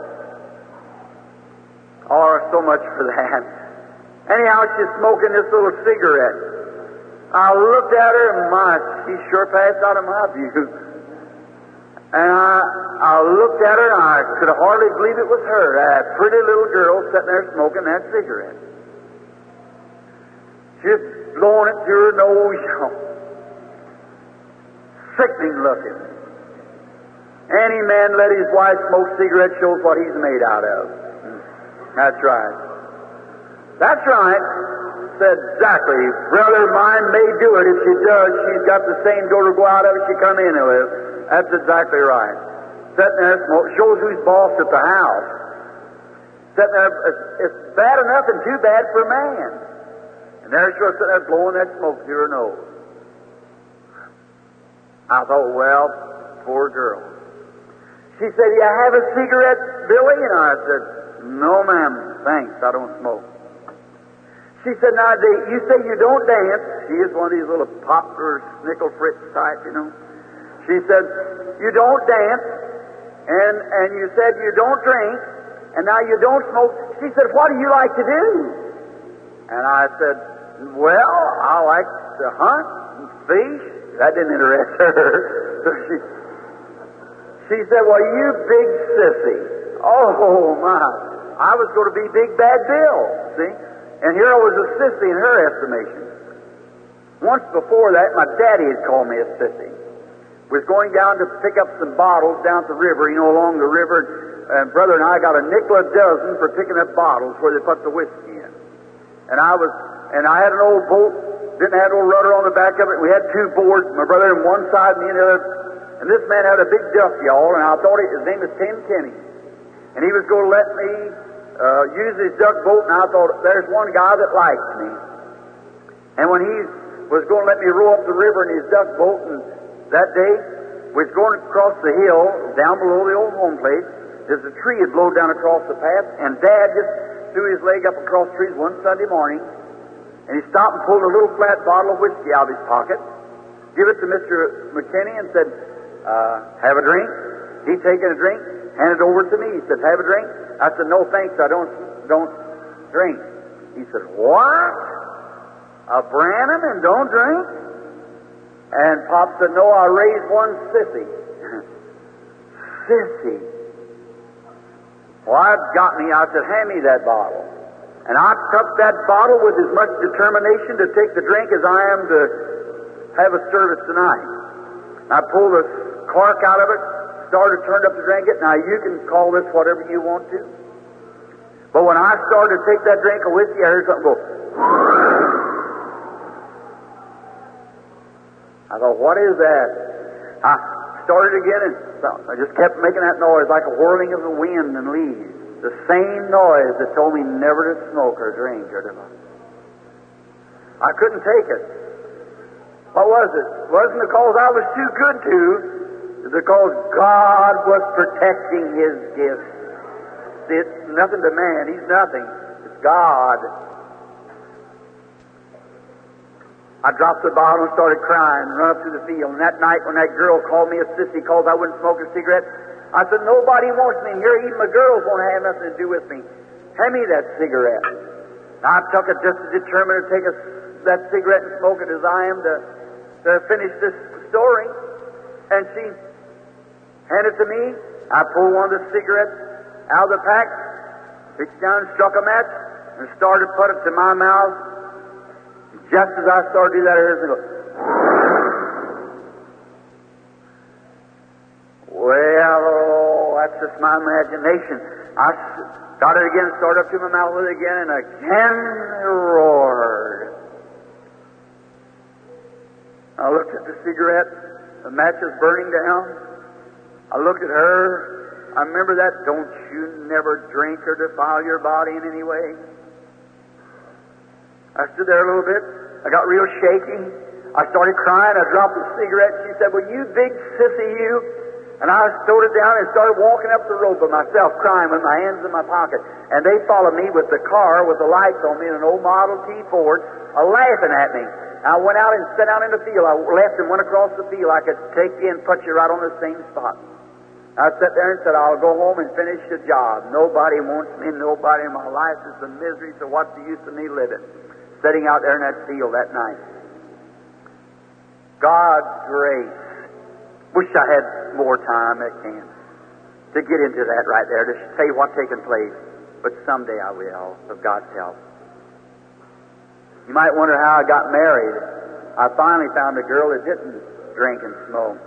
Oh, so much for that. Anyhow, she's smoking this little cigarette. I looked at her, and my, she sure passed out of my view. And I, I looked at her, and I could hardly believe it was her, that pretty little girl sitting there smoking that cigarette. Just blowing it through her nose, you know. Sickening looking. Any man let his wife smoke cigarettes shows what he's made out of. That's right. That's right. Said exactly. Brother mine may do it. If she does, she's got the same door to go out of as she come in and live. That's exactly right. Sitting there smoke shows who's boss at the house. Sitting there, it's, it's bad enough and too bad for a man. And there she was sitting there blowing that smoke through her nose. I thought, well, poor girl. She said, "You have a cigarette, Billy?" And I said, "No, ma'am, thanks, I don't smoke." She said, "Now, you say you don't dance." She is one of these little poplar snickle fritz type, you know. She said, "You don't dance, and and you said you don't drink, and now you don't smoke." She said, "What do you like to do?" And I said, "Well, I like to hunt and fish." That didn't interest her. So she, she said, "Well, you big sissy." Oh, my. I was going to be Big Bad Bill, see? And here I was a sissy in her estimation. Once before that, my daddy had called me a sissy. Was going down to pick up some bottles down at the river, you know, along the river, and brother and I got a nickel a dozen for picking up bottles where they put the whiskey in. And I was, and I had an old boat, didn't have no rudder on the back of it. We had two boards, my brother on one side and me on the other. And this man had a big duck yawl, and I thought his name was Tim Kenny. And he was going to let me uh, use his duck boat, and I thought, there's one guy that likes me. And when he was going to let me row up the river in his duck boat, and that day, we was going across the hill, down below the old home place, there's a tree had blown down across the path, and Dad just threw his leg up across the trees one Sunday morning, and he stopped and pulled a little flat bottle of whiskey out of his pocket, give it to Mister McKinney, and said, uh, "Have a drink." He'd taken a drink, handed it over to me. He said, "Have a drink?" I said, "No, thanks, I don't don't drink." He said, "What? A Branham and don't drink?" And Pop said, "No, I raised one sissy." Sissy. Well, it got me. I said, "Hand me that bottle." And I took that bottle with as much determination to take the drink as I am to have a service tonight. I pulled the cork out of it, started, turned up to drink it. Now, you can call this whatever you want to. But when I started to take that drink of whiskey, I heard something go. I thought, what is that? I started again, and I just kept making that noise like a whirling of the wind and leaves. The same noise that told me never to smoke or drink or to. I couldn't take it. What was it? It wasn't because I was too good to. It's because God was protecting His gift. It's nothing to man. He's nothing. It's God. I dropped the bottle and started crying and run up to the field. And that night when that girl called me a sissy because I wouldn't smoke a cigarette, I said, "Nobody wants me here. Even the girls won't have nothing to do with me. Hand me that cigarette." And I took it just as determined to take a, that cigarette and smoke it as I am to, to finish this story. And she handed it to me. I pulled one of the cigarettes out of the pack, reached down and struck a match, and started to put it to my mouth. Just as I started to do that, I heard it go. Well, oh, that's just my imagination. I got it again, started up to my mouth with it again, and again it roared. I looked at the cigarette. matches burning down. I looked at her. I remember that, don't you never drink or defile your body in any way. I stood there a little bit. I got real shaky. I started crying. I dropped the cigarette. She said, well, you big sissy, you. And I stowed it down and started walking up the road by myself, crying with my hands in my pocket. And they followed me with the car with the lights on me in an old Model T Ford, uh, laughing at me. I went out and sat down in the field. I left and went across the field. I could take you and put you right on the same spot. I sat there and said, I'll go home and finish the job. Nobody wants me. Nobody in my life is the misery, so what's the use of me living? Sitting out there in that field that night. God's grace. Wish I had more time at camp to get into that right there, to tell you what's taking place. But someday I will, with God's help. You might wonder how I got married. I finally found a girl that didn't drink and smoke.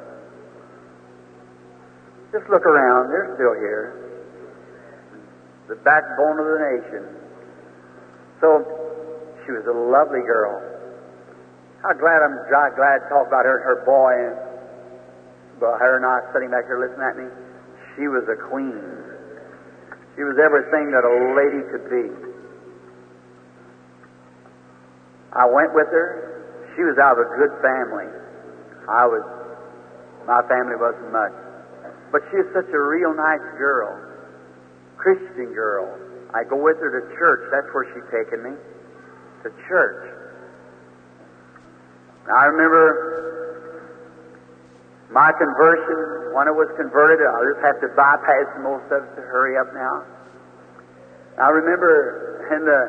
Just look around. They're still here. The backbone of the nation. So, she was a lovely girl. How glad I'm glad to talk about her and her boy. And, well, her and I sitting back here listening at me. She was a queen. She was everything that a lady could be. I went with her. She was out of a good family. I was, my family wasn't much. But she was such a real nice girl. Christian girl. I go with her to church. That's where she'd taken me. To church. I remember my conversion, when I was converted. I'll just have to bypass most of it to hurry up now. I remember in the,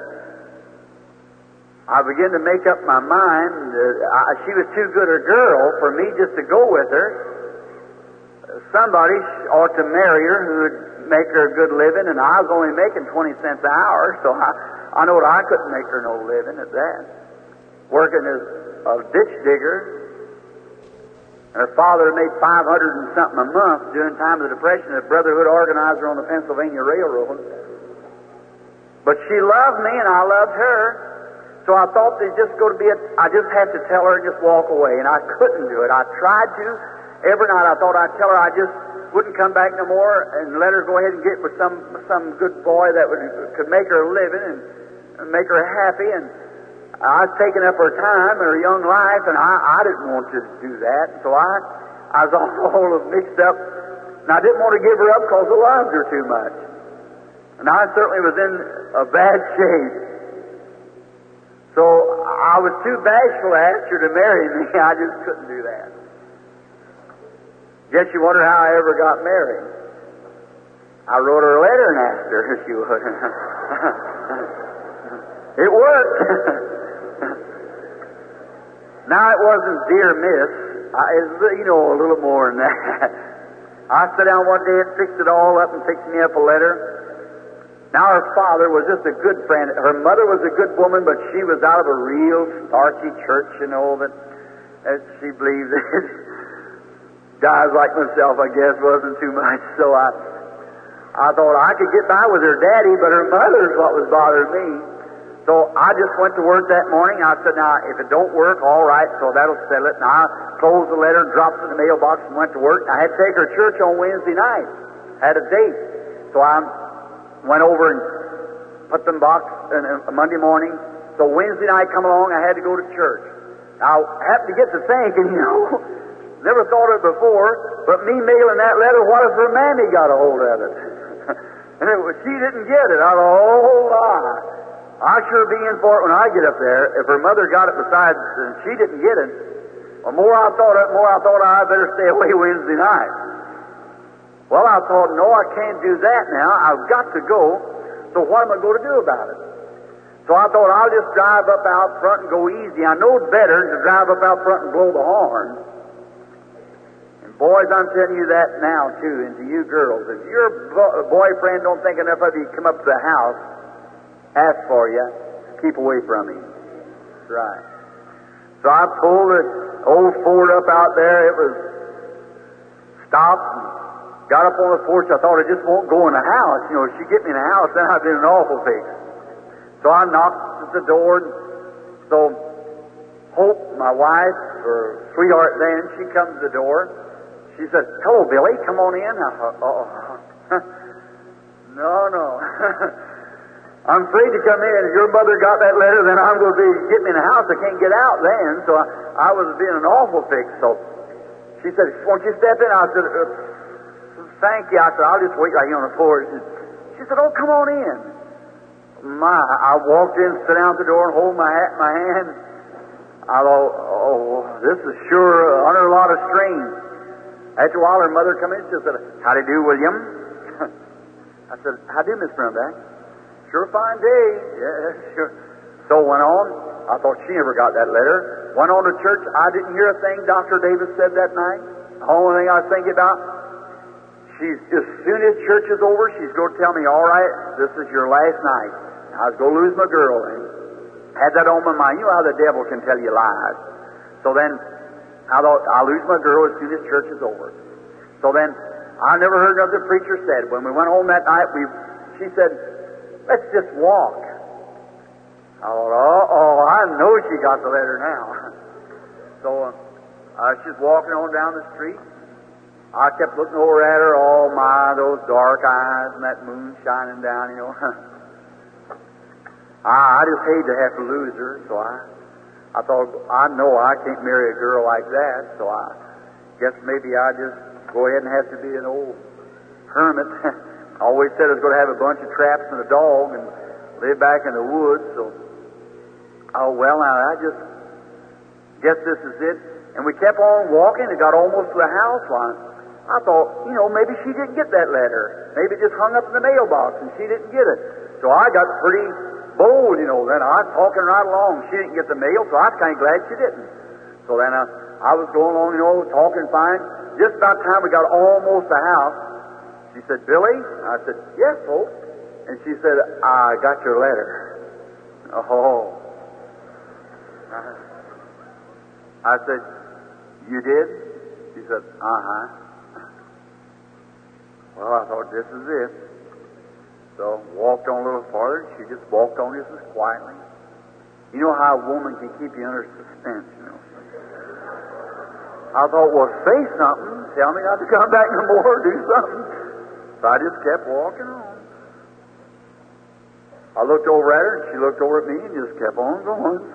I began to make up my mind. Uh, I, she was too good a girl for me just to go with her. Somebody ought to marry her who would make her a good living, and I was only making twenty cents an hour, so I, I know that I couldn't make her no living at that. Working as a ditch digger, and her father made five hundred and something a month during the time of the Depression, a Brotherhood organizer on the Pennsylvania Railroad. But she loved me, and I loved her, so I thought there's just going to be a, I just had to tell her and just walk away, and I couldn't do it. I tried to. Every night I thought I'd tell her I just wouldn't come back no more and let her go ahead and get with some some good boy that would could make her a living and, and make her happy. And I was taking up her time and her young life, and I, I didn't want to do that. So I I was all mixed up, and I didn't want to give her up because I loved her too much. And I certainly was in a bad shape. So I was too bashful to ask her to marry me. I just couldn't do that. Guess you wonder how I ever got married. I wrote her a letter and asked her if she would. It worked. Now, it wasn't dear miss. I, it's, you know, a little more than that. I sat down one day and fixed it all up and fixed me up a letter. Now, her father was just a good friend. Her mother was a good woman, but she was out of a real starchy church, you know, that, that she believed in. Guys like myself, I guess, wasn't too much. So I I thought I could get by with her daddy, but her mother's what was bothering me. So I just went to work that morning. I said, now, if it don't work, all right, so that'll settle it. And I closed the letter and dropped it in the mailbox and went to work. I had to take her to church on Wednesday night. Had a date. So I went over and put them box on a Monday morning. So Wednesday night come along, I had to go to church. Now, I happened to get to thinking, you know, never thought of it before, but me mailing that letter, what if her mammy got a hold of it? And it was, she didn't get it. I thought, oh, my. I'll sure be in for it when I get up there. If her mother got it besides, and she didn't get it, the more I thought of it, the more I thought I'd better stay away Wednesday night. Well, I thought, no, I can't do that now. I've got to go. So what am I going to do about it? So I thought, I'll just drive up out front and go easy. I know it's better to drive up out front and blow the horn. Boys, I'm telling you that now, too, and to you girls. If your bo- boyfriend don't think enough of you to come up to the house, ask for you, keep away from him. That's right. So I pulled the old Ford up out there. It was stopped and got up on the porch. I thought I just won't go in the house. You know, if she get me in the house, then I'd be in an awful fix. So I knocked at the door. So Hope, my wife, or sweetheart then, she comes to the door. She says, "Hello, Billy, come on in." I thought, oh, no, no. I'm afraid to come in. If your mother got that letter, then I'm going to be getting in the house. I can't get out then. So I, I was being an awful fix. So she said, "Won't you step in?" I said, uh, "Thank you." I said, "I'll just wait right here on the floor." She said, she said, "Oh, come on in." My, I walked in, sat down at the door, and hold my hat in my hand. I thought, oh, this is sure under a lot of strain. After a while, her mother come in. She said, "How do you do, William?" I said, "How do, Miss Brumback?" "Sure fine day." "Yes, sure." So went on. I thought she never got that letter. Went on to church. I didn't hear a thing Doctor Davis said that night. The only thing I was thinking about, she's, as soon as church is over, she's going to tell me, "All right, this is your last night. I was going to lose my girl." And had that on my mind. You know how the devil can tell you lies. So then I thought, I'll lose my girl as soon as church is over. So then I never heard another preacher said. When we went home that night, we she said, "Let's just walk." I thought, oh, oh, I know she got the letter now. So uh, she's walking on down the street. I kept looking over at her. Oh my, those dark eyes and that moon shining down, you know. I, I just hate to have to lose her. So I, I thought, I know I can't marry a girl like that. So I guess maybe I just go ahead and have to be an old hermit. I always said I was going to have a bunch of traps and a dog and live back in the woods. So, oh well, now I just guess this is it. And we kept on walking. It got almost to the house line. I thought, you know, maybe she didn't get that letter. Maybe it just hung up in the mailbox and she didn't get it. So I got pretty bold, you know. Then I was talking right along. She didn't get the mail, so I was kind of glad she didn't. So then uh, I was going on, you know, talking fine. Just about time we got almost to the house, she said, "Billy?" I said, "Yes, Hope." And she said, "I got your letter." Oh. I said, "You did?" She said, "Uh-huh." Well, I thought, this is it. So walked on a little farther. She just walked on just as quietly. You know how a woman can keep you under suspense, you know. I thought, well, say something. Tell me not to come back no more. Do something. So I just kept walking on. I looked over at her, and she looked over at me, and just kept on going. So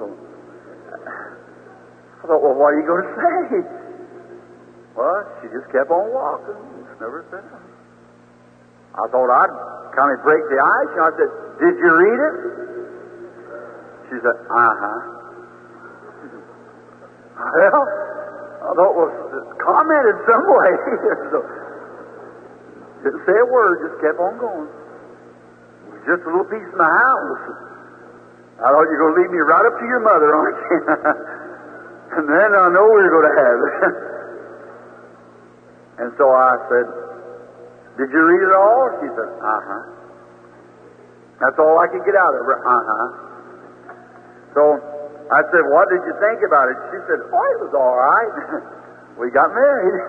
I thought, well, what are you going to say? Well, she just kept on walking. Just never said something. I thought I'd kind of break the ice. And I said, "Did you read it?" She said, "Uh-huh." Well, I thought, well, commented some way. So, didn't say a word, just kept on going. It was just a little piece of my house. I thought, you're going to lead me right up to your mother, aren't you? And then I know we're going to have it. And so I said, "Did you read it all?" She said, "Uh-huh." That's all I could get out of her, "Uh-huh." So I said, "What did you think about it?" She said, "Oh, it was all right. We got married."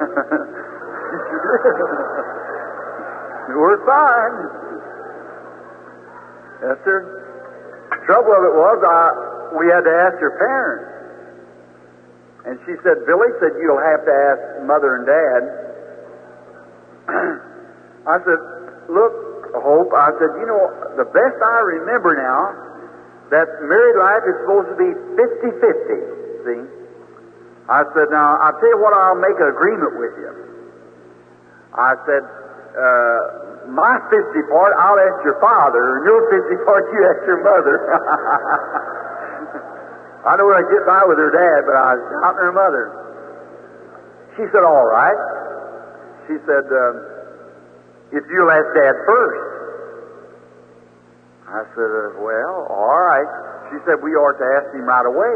We're fine. Yes, sir. The trouble of it was, I, we had to ask her parents. And she said, "Billy said you'll have to ask Mother and Dad." I said, "Look, Hope," I said, "you know, the best I remember now, that married life is supposed to be fifty-fifty, see? I said, now, I'll tell you what, I'll make an agreement with you." I said, uh, "My fifty part, I'll ask your father, and your fifty part, you ask your mother." I know I'd get by with her dad, but I was doubting her mother. She said, "All right." She said, um, "If you'll ask Dad first." I said, uh, "Well, all right." She said, "We ought to ask him right away."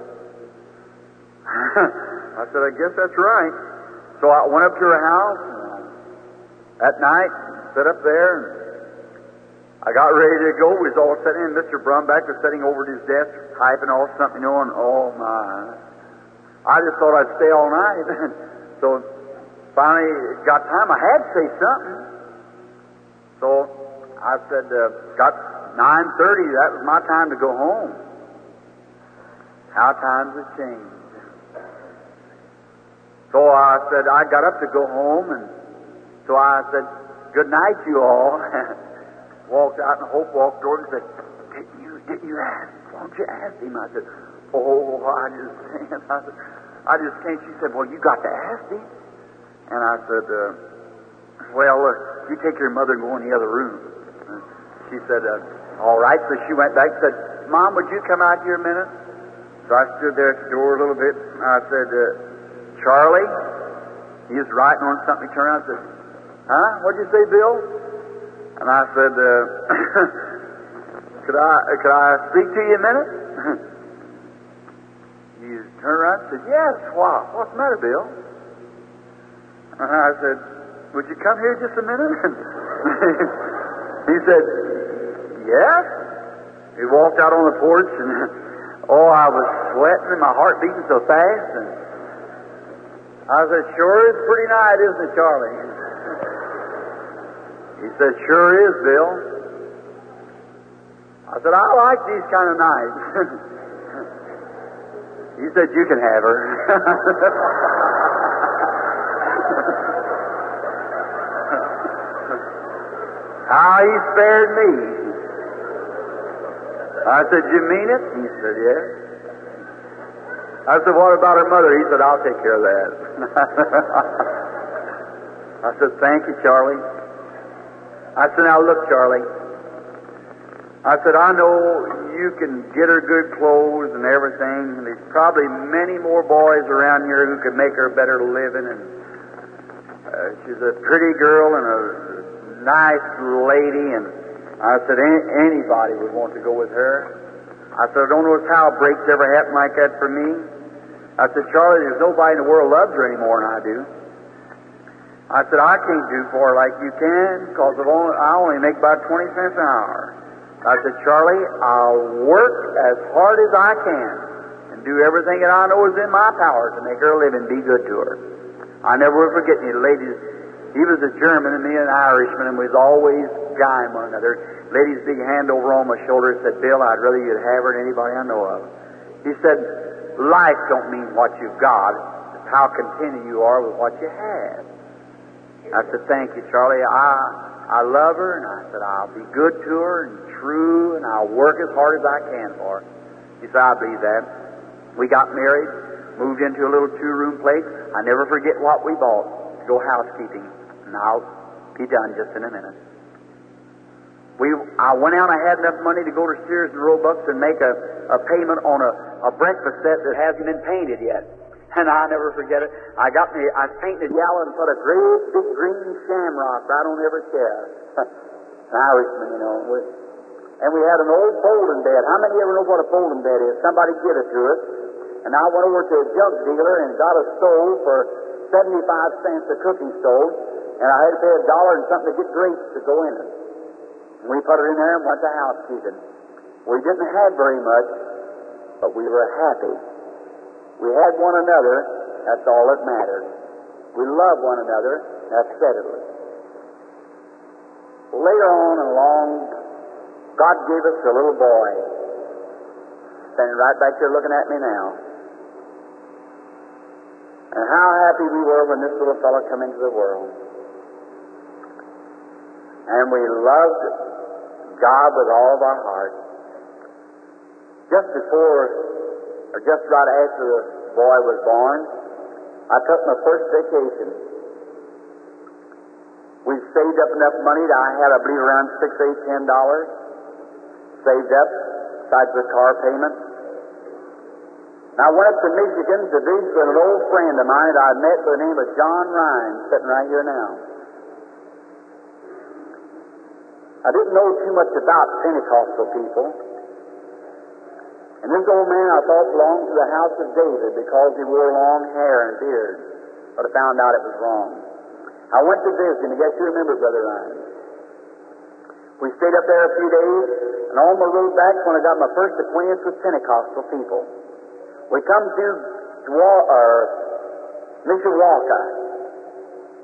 I said, "I guess that's right." So I went up to her house that night, sat up there, and I got ready to go. We was all sitting in. Mister Brumback was sitting over at his desk, typing off something, you know, and oh my. I just thought I'd stay all night. So finally, it got time. I had to say something. So I said, uh, got nine thirty. That was my time to go home. How times have changed. So I said, I got up to go home, and so I said, good night, you all. Walked out, and Hope walked over and said, didn't you, didn't you ask? Why don't you ask him? I said, oh, I just can't. I said, I just can't. She said, well, you got to ask him. And I said, uh, well, uh, you take your mother and go in the other room. Uh, she said, uh, all right. So she went back and said, Mom, would you come out here a minute? So I stood there at the door a little bit. And I said, uh, Charlie? He was writing on something. He turned around and said, huh? What'd you say, Bill? And I said, uh, could I could I speak to you a minute? He turned around and said, yes. Why? What's the matter, Bill? And I said, would you come here just a minute? He said, yes. He walked out on the porch, and oh, I was sweating and my heart beating so fast. And I said, sure is pretty night, isn't it, Charlie? He said, sure is, Bill. I said, I like these kind of nights. He said, you can have her. How he spared me. I said, you mean it? He said, yes. I said, what about her mother? He said, I'll take care of that. I said, thank you, Charlie. I said, now look, Charlie. I said, I know you can get her good clothes and everything, and there's probably many more boys around here who could make her a better living, and uh, she's a pretty girl and a nice lady, and I said, anybody would want to go with her. I said, I don't know how breaks ever happened like that for me. I said, Charlie, there's nobody in the world loves her any more than I do. I said, I can't do for her like you can, because I only make about twenty cents an hour. I said, Charlie, I'll work as hard as I can and do everything that I know is in my power to make her live and be good to her. I never will forget you, ladies. He was a German and me an Irishman, and we was always guying one another. Lady's big hand over on my shoulder said, Bill, I'd rather you'd have her than anybody I know of. He said, life don't mean what you've got, it's how contented you are with what you have. I said, thank you, Charlie. I I love her, and I said, I'll be good to her and true, and I'll work as hard as I can for her. He said, I believe that. We got married, moved into a little two-room place. I never forget what we bought to go housekeeping. And I'll be done just in a minute. We, I went out, I had enough money to go to Sears and Roebuck's and make a, a payment on a, a breakfast set that hasn't been painted yet. And I'll never forget it. I got me, I painted yellow and put a great big green shamrock right on every chair. An Irishman, you know. And we had an old folding bed. How many ever know what a folding bed is? Somebody give it to us. And I went over to a junk dealer and got a stove for seventy-five cents, a cooking stove. And I had to pay a dollar and something to get grapes to go in it. And we put it in there and went to housekeeping. We didn't have very much, but we were happy. We had one another, that's all that mattered. We loved one another, that's steadily. Later on and along, God gave us a little boy, standing right back there looking at me now. And how happy we were when this little fellow came into the world. And we loved God with all of our heart. Just before or just right after the boy was born, I took my first vacation. We saved up enough money that I had, I believe, around six, eight, ten dollars saved up, besides the car payment. And I went up to Michigan to visit with an old friend of mine that I met by the name of John Ryan, sitting right here now. I didn't know too much about Pentecostal people. And this old man I thought belonged to the house of David because he wore long hair and beard. But I found out it was wrong. I went to visit him. I guess you remember Brother Ryan. We stayed up there a few days, and on my road back when I got my first acquaintance with Pentecostal people. We come to Dwa- uh, Mishawaka.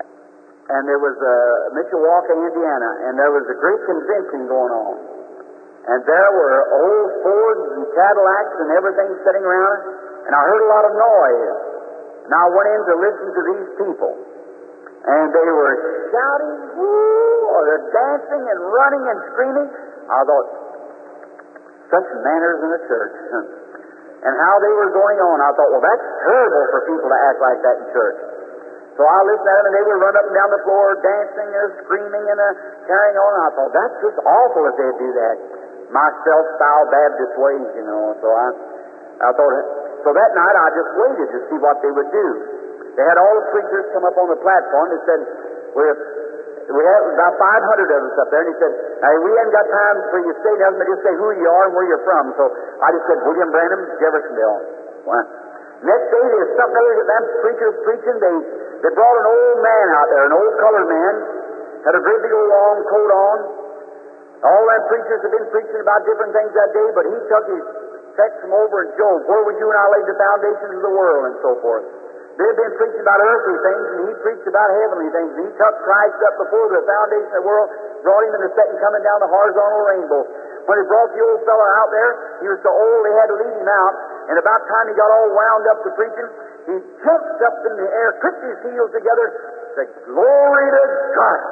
And there was uh, Mishawaka, Indiana, and there was a great convention going on. And there were old Fords and Cadillacs and everything sitting around, and I heard a lot of noise. And I went in to listen to these people. And they were shouting, woo, or they're dancing and running and screaming. I thought, such manners in the church. And how they were going on. I thought, well, that's terrible for people to act like that in church. So I listened at them, and they would run up and down the floor, dancing and screaming and uh, carrying on. And I thought, that's just awful if they'd do that. My self-styled Baptist ways, you know. So I, I thought, so that night I just waited to see what they would do. They had all the preachers come up on the platform. They said, we're, we had about five hundred of us up there, and he said, hey, we haven't got time for you to say nothing, but just say who you are and where you're from. So I just said, William Branham, Jeffersonville. Well, next day, there's something other that them preachers preaching. They, they brought an old man out there, an old colored man, had a great big old long coat on. All them preachers have been preaching about different things that day, but he took his text from over in Job, where would you and I lay the foundations of the world, and so forth. They've been preaching about earthly things, and he preached about heavenly things. And he took Christ up before the foundation of the world, brought him in the second coming down the horizontal rainbow. When he brought the old fellow out there, he was so old they had to lead him out. And about time he got all wound up to preaching, he jumped up in the air, clicked his heels together, said, glory to God.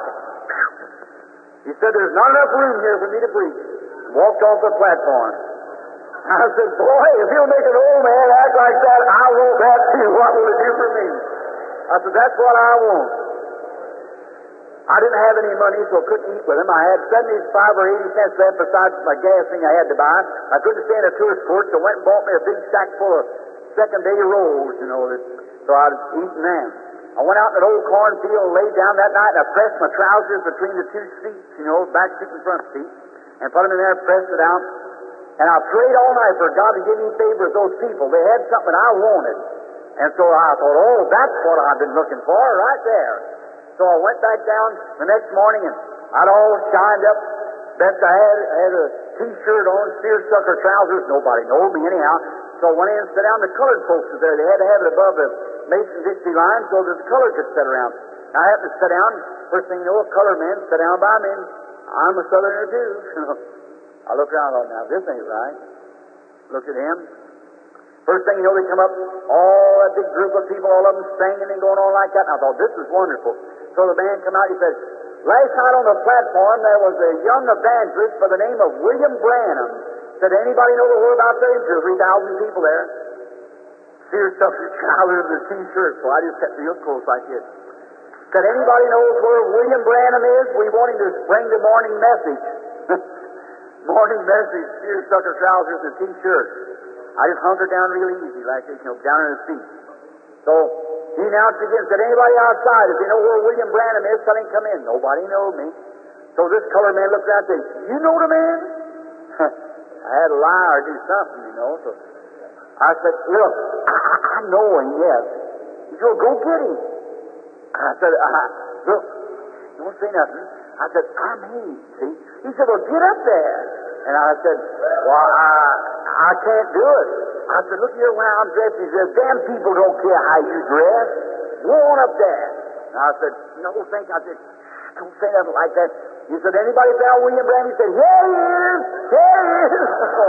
He said, there's not enough room here for me to preach. Walked off the platform. I said, boy, if he'll make an old man act like that, I want that too. What will it do for me? I said, that's what I want. I didn't have any money, so I couldn't eat with him. I had seventy-five or eighty cents left besides my gas thing I had to buy. I couldn't stay in a tourist court, so I went and bought me a big sack full of second-day rolls, you know. So I was eating them. I went out in that old cornfield and laid down that night, and I pressed my trousers between the two seats, you know, back seat and front seat, and put them in there and pressed it out. And I prayed all night for God to give me favor with those people. They had something I wanted. And so I thought, oh, that's what I've been looking for right there. So I went back down the next morning, and I'd all shined up. Best I had, I had a T-shirt on, seersucker trousers. Nobody knowed me anyhow. So I went in and sat down. The colored folks was there. They had to have it above the Mason-Dixie line so that the colored could sit around. I happened to sit down. First thing you know, a colored man sat down by me. I'm a Southerner too. I looked around and thought, now this ain't right. Looked at him. First thing you know, they come up, all that big group of people, all of them singing and going on like that. And I thought, this is wonderful. So the man come out, he said, last night on the platform there was a young evangelist by the name of William Branham. Said, anybody know the whereabouts there? There were three thousand people there. Seersucker trousers and a T-shirt, so I just kept real close like this. Said, anybody knows where William Branham is? We want him to bring the morning message. Morning message, seersucker trousers and T-shirt. I just hunkered down real easy like this, you know, down in his feet. So he announced again, said, anybody outside, if they know where William Branham is, tell him come in. Nobody knowed me. So this colored man looked around and said, you know the man? I had to lie or do something, you know. So I said, look, I, I know him, yes. He said, well, go get him. I said, uh, look, don't say nothing. I said, I'm he, see? He said, well, get up there. And I said, well, I, I can't do it. I said, look here, when I'm dressed. He said, damn people don't care how you dress. Go on up there. And I said, no, thank you. I said, don't say nothing like that. He said, anybody found William Branham? He said, here he is. Here he is.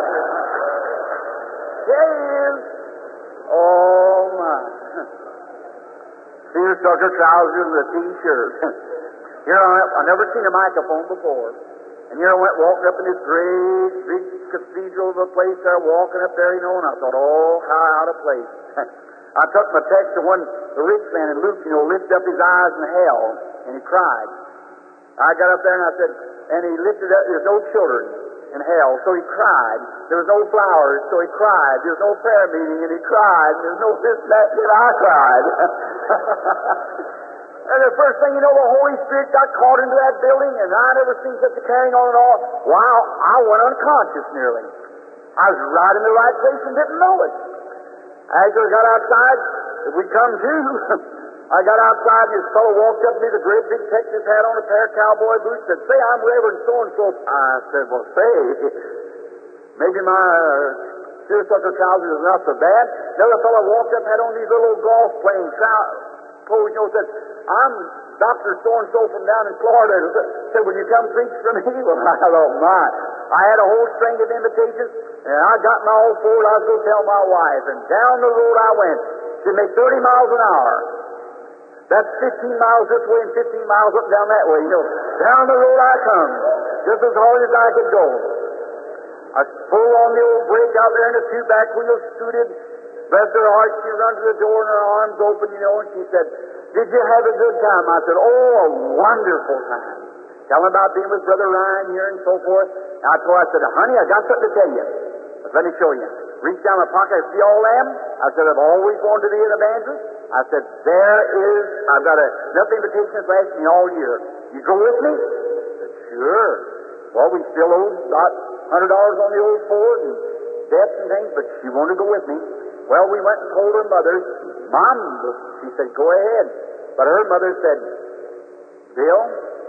Here he is. Oh, my. Seersucker trousers and a T-shirt. Here I went, I've never seen a microphone before. And here I went walking up in this great big cathedral of a place there, walking up there, you know, and I thought, oh, how out of place. I took my text to one, the rich man in Luke, you know, lifted up his eyes in hell, and he cried. I got up there and I said, and he lifted up, there's no children in hell, so he cried. There was no flowers, so he cried. There was no prayer meeting, and he cried. There was no this, that, and I cried. And the first thing you know, the Holy Spirit got caught into that building, and I never seen such a carrying on at all. Wow, I went unconscious nearly. I was right in the right place and didn't know it. After I got outside, if we come to, I got outside, and this fellow walked up to me, the great big Texas hat on, a pair of cowboy boots, said, say, I'm Reverend so-and-so. I said, well, say, maybe my uh, seersucker trousers is not so bad. The other fellow walked up, had on these little golf playing trousers, you know, said, I'm Doctor So-and-so from down in Florida. Said, will you come preach for me? Well, I thought, my, I had a whole string of invitations, and I got my all four, I was going to tell my wife, and down the road I went. She'd make thirty miles an hour. That's fifteen miles this way and fifteen miles up and down that way, you know. Down the road I come, just as hard as I could go. I pulled on the old brake out there, and the two back wheels scooted. Bless her heart, she run to the door and her arms open, you know, and she said, "Did you have a good time?" I said, "Oh, a wonderful time." Tell her about being with Brother Ryan here and so forth. And I told her, I said, "Honey, I got something to tell you. Let me show you." Reached down my pocket, I see all them. I said, "I've always wanted to be an evangelist." I said, "There is, I've got a, enough invitations that's lasted me all year. You go with me?" I said, "Sure." Well, we still owe about one hundred dollars on the old Ford and debts and things, but she wanted to go with me. Well, we went and told her mother. Mom, she said, "Go ahead." But her mother said, "Bill,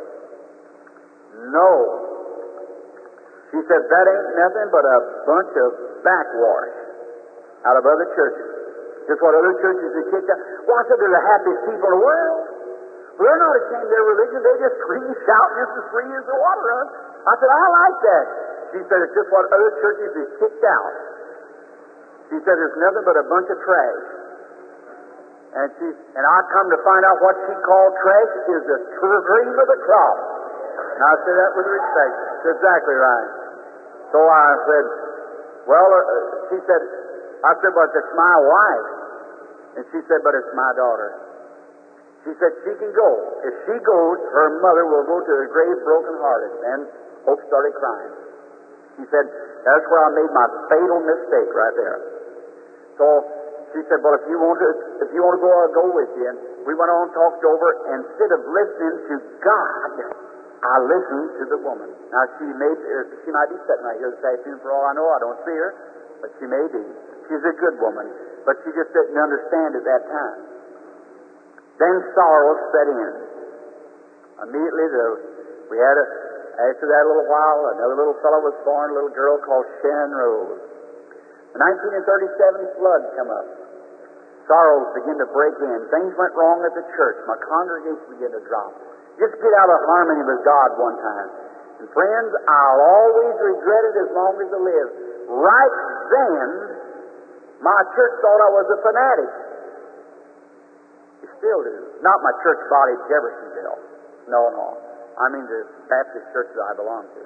no." She said, "That ain't nothing but a bunch of backwash out of other churches. Just what other churches have kicked out." Well, I said, "They're the happiest people in the world. Well, they're not ashamed of their religion. They just scream, shout, just as free as the water runs." I said, "I like that." She said, "It's just what other churches have kicked out." She said, "There's nothing but a bunch of trash." And she and I come to find out what she called trash is the cream of the crop. And I say that with respect. That's exactly right. So I said, "Well," uh, she said, I said, "But it's my wife." And she said, "But it's my daughter." She said, "She can go. If she goes, her mother will go to the grave broken-hearted." And Hope started crying. She said, "That's where I made my fatal mistake right there." So she said, "Well, if you want to, if you want to go, I'll go with you." And we went on, talked over, and instead of listening to God, I listened to the woman. Now she may, she might be sitting right here this afternoon for all I know. I don't see her, but she may be. She's a good woman, but she just didn't understand at that time. Then sorrow set in. Immediately, the, we had a, after that a little while, another little fellow was born, a little girl called Sharon Rose. The nineteen thirty-seven flood come up. Sorrows began to break in. Things went wrong at the church. My congregation began to drop. Just get out of harmony with God one time. And friends, I'll always regret it as long as I live. Right then, my church thought I was a fanatic. You still do. Not my church body at Jeffersonville. No, no. I mean the Baptist church that I belong to.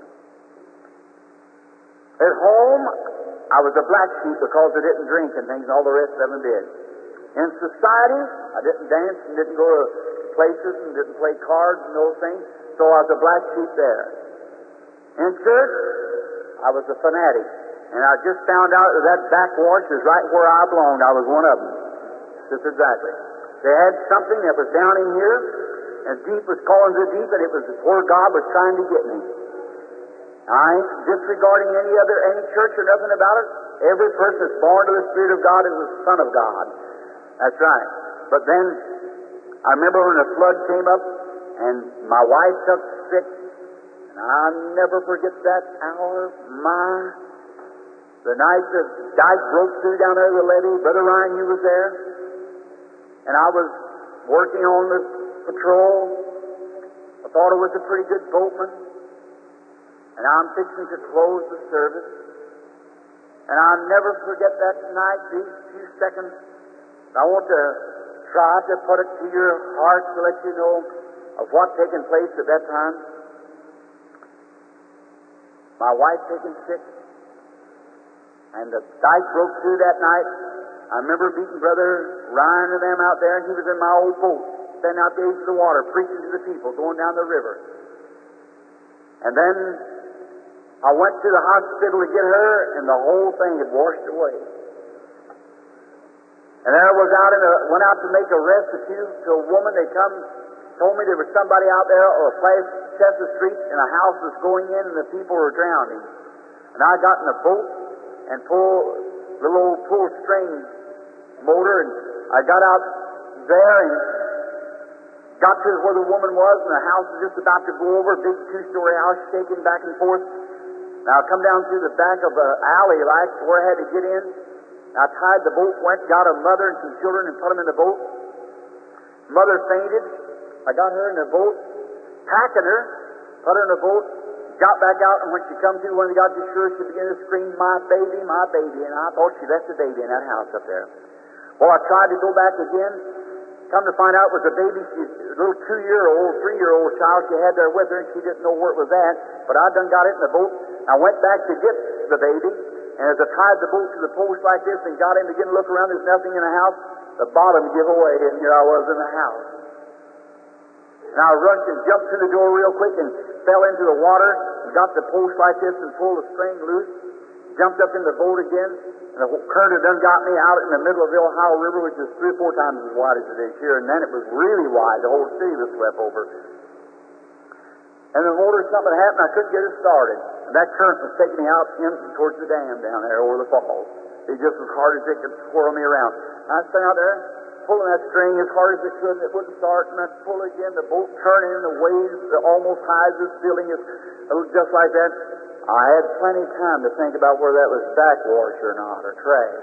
At home, I was a black sheep because I didn't drink and things, and all the rest of them did. In society, I didn't dance and didn't go to places and didn't play cards and those things, so I was a black sheep there. In church, I was a fanatic, and I just found out that that backwash is right where I belonged. I was one of them. Just exactly. They had something that was down in here, and deep was calling to deep, and it was where God was trying to get me. I ain't disregarding any other, any church or nothing about it. Every person that's born to the Spirit of God is a son of God. That's right. But then, I remember when the flood came up, and my wife took sick, and I'll never forget that hour. My, the night the dike broke through down there, the levee, Brother Ryan, you was there, and I was working on the patrol. I thought I was a pretty good boatman. And I'm fixing to close the service. And I'll never forget that night, these few seconds. I want to try to put it to your heart to let you know of what taken place at that time. My wife taken sick. And the dike broke through that night. I remember meeting Brother Ryan and them out there, and he was in my old boat, standing out the edge of the water, preaching to the people, going down the river. And then I went to the hospital to get her, and the whole thing had washed away. And then I was out in a, went out to make a restitute to a woman. They come, told me there was somebody out there or a place, Chester Street, and a house was going in, and the people were drowning. And I got in a boat and pulled a little old pull string motor, and I got out there and got to where the woman was, and the house was just about to go over, a big two-story house shaking back and forth. Now, I come down through the back of an alley, like, where I had to get in. I tied the boat, went, got a mother and some children and put them in the boat. Mother fainted. I got her in the boat, packing her, put her in the boat, got back out, and when she come to, when they got to shore, she began to scream, "My baby, my baby," and I thought she left the baby in that house up there. Well, I tried to go back again. Come to find out it was a baby, she, a little two-year-old, three-year-old child she had there with her, and she didn't know where it was at. But I done got it in the boat. I went back to get the baby, and as I tied the boat to the post like this and got him to get a look around, there's nothing in the house. The bottom gave away, and here I was in the house. And I rushed and jumped through the door real quick and fell into the water and got the post like this and pulled the string loose, jumped up in the boat again, and the current had done got me out in the middle of the Ohio River, which is three or four times as wide as it is here, and then it was really wide. The whole city was swept over. And the motor, something happened, I couldn't get it started. And that current was taking me out in towards the dam down there over the falls. It just as hard as it could swirl me around. And I sat out there, pulling that string as hard as it could, and it wouldn't start, and I'd pull again, the boat turning, the waves, the almost high as it's filling, it was just like that. I had plenty of time to think about whether that was backwash or not, or trash.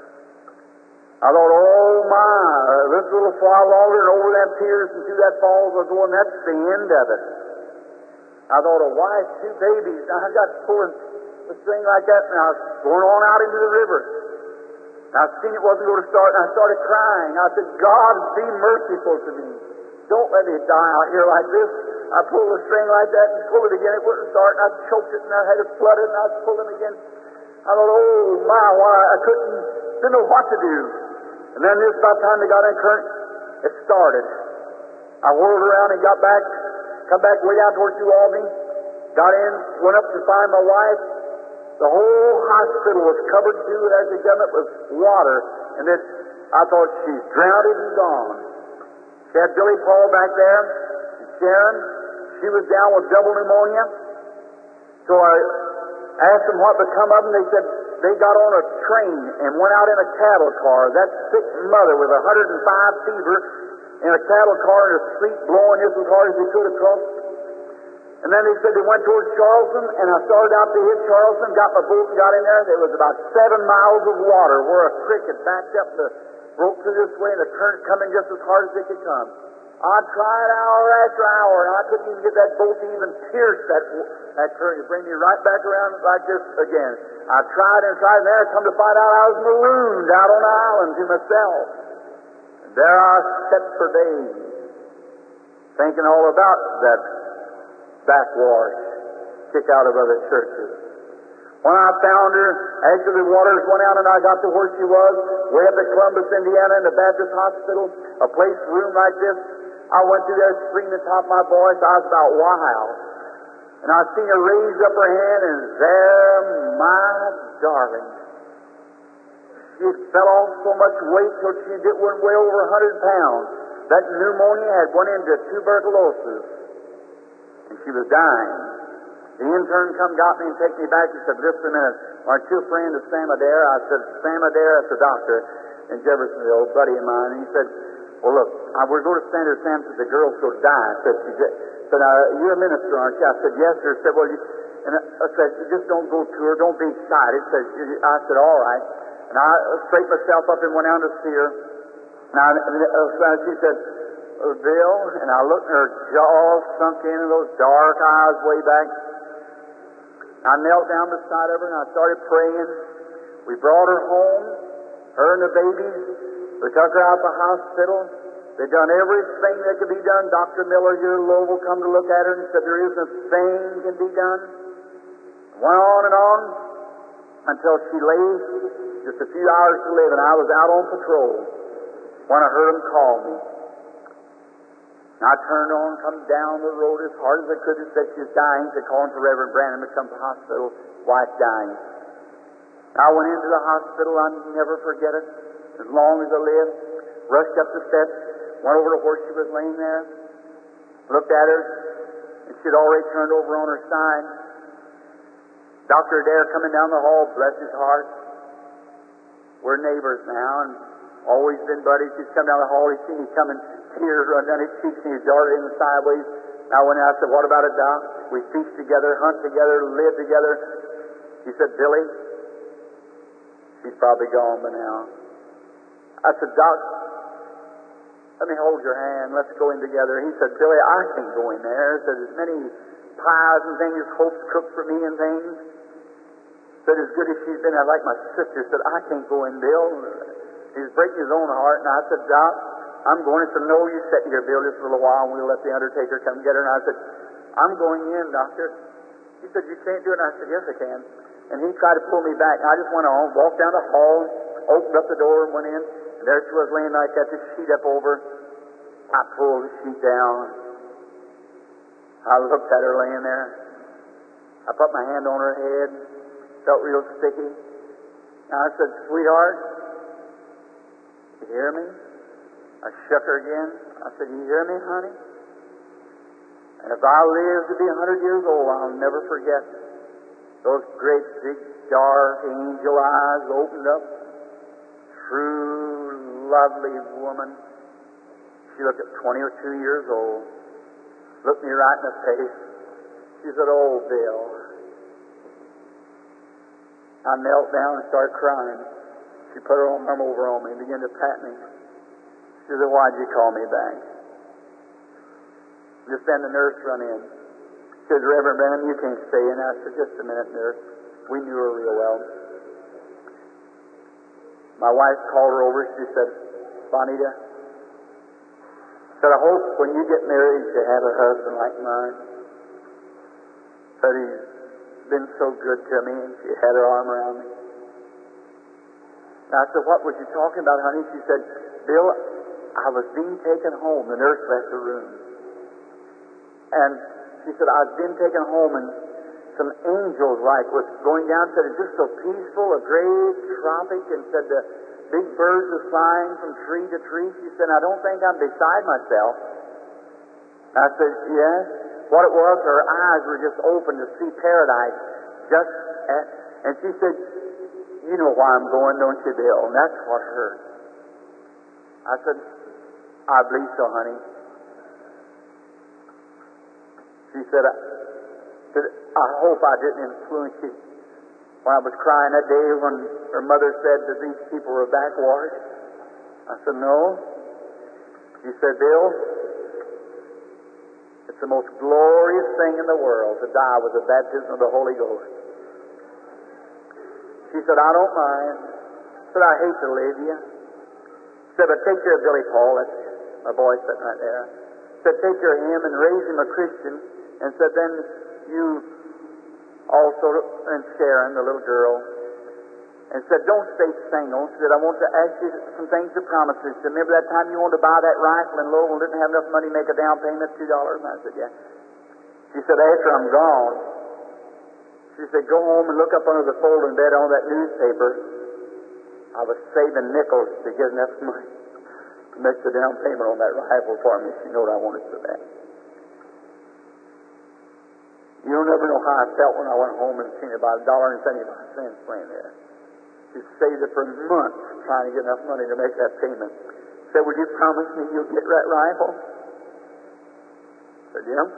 I thought, oh my, this little fly longer and over that piers and through that falls was going, that's the end of it. I thought, a wife, two babies, and I got pulling the string like that, and I was going on out into the river. And I seen it wasn't going to start, and I started crying. I said, God, be merciful to me. Don't let me die out here like this. I pulled the string like that and pulled it again. It wouldn't start, and I choked it, and I had it flooded, and I pulled it again. I thought, oh my, why, I couldn't, didn't know what to do. And then this, about the time they got in current, it started. I whirled around and got back, come back way out towards New Albany, got in, went up to find my wife. The whole hospital was covered too, as they done it, with water. And then I thought, she's drowned and gone. She had Billy Paul back there, and Sharon. She was down with double pneumonia. So I asked them what become of them. They said they got on a train and went out in a cattle car. That sick mother with one hundred five fever in a cattle car in the street blowing just as hard as they could across. And then they said they went towards Charleston, and I started out to hit Charleston, got my boat and got in there. There was about seven miles of water where a creek had backed up the broke through this way, and the current coming just as hard as it could come. I tried hour after hour, and I couldn't even get that boat to even pierce that, that current. It bring me right back around like this again. I tried and tried, and there I come to find out I was marooned out on the island to myself. And there I sat for days, thinking all about that backwash, kick out of other churches. When I found her, after the waters went out and I got to where she was, way up at Columbus, Indiana, in the Baptist Hospital, a place, room like this, I went through there screaming top of my voice. I was about wild. And I seen her raise up her hand, and there, my darling, she had fell off so much weight till she did went way over a hundred pounds. That pneumonia had went into tuberculosis, and she was dying. The intern come got me and take me back. He said, just a minute, aren't you a friend of Sam Adair? I said, Sam Adair, that's a doctor in Jeffersonville, a buddy of mine. And he said, well, look, I, we're going to stand her, Sam, said, the girl's going to die. I said, she just, said, uh, you're a minister, aren't you? I said, yes, sir. I said, well, you, and I said, just don't go to her, don't be excited. Said, I said, all right. And I straightened myself up and went down to see her. And, I, and she said, oh, Bill, and I looked, and her jaw sunk in, and those dark eyes way back. I knelt down beside of her, and I started praying. We brought her home, her and the babies. We took her out of the hospital. They done everything that could be done. Doctor Miller here in Louisville come to look at her and said there isn't a thing can be done. Went on and on until she lay just a few hours to live, and I was out on patrol when I heard them call me. And I turned on, come down the road as hard as I could and said she was dying. They called to Reverend Branham to come to the hospital, wife dying. I went into the hospital, I'll never forget it, as long as I live. Rushed up the steps, went over to where she was laying there, looked at her, and she'd already turned over on her side. Doctor Adair coming down the hall, bless his heart. We're neighbors now, and always been buddies. He's come down the hall, he's seen me coming, tears run down his cheeks, and he's darted in sideways. I went out, I said, what about it, Doc? We feast together, hunt together, live together. He said, Billy, she's probably gone by now. I said, Doc, let me hold your hand. Let's go in together. He said, Billy, I can't go in there. He said, there's many pies and things, Hope's cooked for me and things. Said, as good as she's been, I like my sister. Said, I can't go in, Bill. He's breaking his own heart. And I said, Doc, I'm going. He said, no, you sit here, Bill, just a little while, and we'll let the undertaker come get her. And I said, I'm going in, doctor. He said, you can't do it. And I said, yes, I can. And he tried to pull me back. And I just went on, walked down the hall, opened up the door and went in. And there she was laying like that, the sheet up over. I pulled the sheet down. I looked at her laying there. I put my hand on her head. Felt real sticky. And I said, sweetheart, you hear me? I shook her again. I said, you hear me, honey? And if I live to be a hundred years old, I'll never forget those great big dark angel eyes opened up. True, lovely woman. She looked at twenty or two years old. Looked me right in the face. She said, oh, Bill. I knelt down and started crying. She put her arm over on me and began to pat me. She said, why'd you call me back? Just then the nurse run in. She said, Reverend Branham, you can't stay in. I said, just a minute, nurse. We knew her real well. My wife called her over. She said, Bonita, said, I hope when you get married you have a husband like mine. Said, he's been so good to me. And she had her arm around me. And I said, what was you talking about, honey? She said, Bill, I was being taken home. The nurse left the room. And she said, I was being taken home, and some angels like was going down. Said, it's just so peaceful, a great tropic, and said the big birds were flying from tree to tree. She said, I don't think I'm beside myself. I said, yes. What it was, her eyes were just open to see paradise. Just at, and she said, you know why I'm going, don't you, Bill? And that's what hurt. I said, I believe so, honey. She said, I, said, I hope I didn't influence you. When I was crying that day when her mother said that these people were backwashed, I said, no. She said, Bill, it's the most glorious thing in the world to die with the baptism of the Holy Ghost. She said, I don't mind. She said, I hate to leave you. She said, but take care of Billy Paul. That's my boy sitting right there. She said, take care of him and raise him a Christian. And said, then you also, and Sharon, the little girl, and said, don't stay single. She said, I want to ask you some things to promise you. She said, remember that time you wanted to buy that rifle and Lowell didn't have enough money to make a down payment, two dollars? And I said, yeah. She said, after I'm gone, she said, go home and look up under the folding bed on that newspaper. I was saving nickels to get enough money to make the down payment on that rifle for me. She knew what I wanted for that. You'll never know how I felt when I went home and seen about a dollar and seventy-five cents laying there. She saved it for months trying to get enough money to make that payment. Said, will you promise me you'll get that rifle? Said, yeah.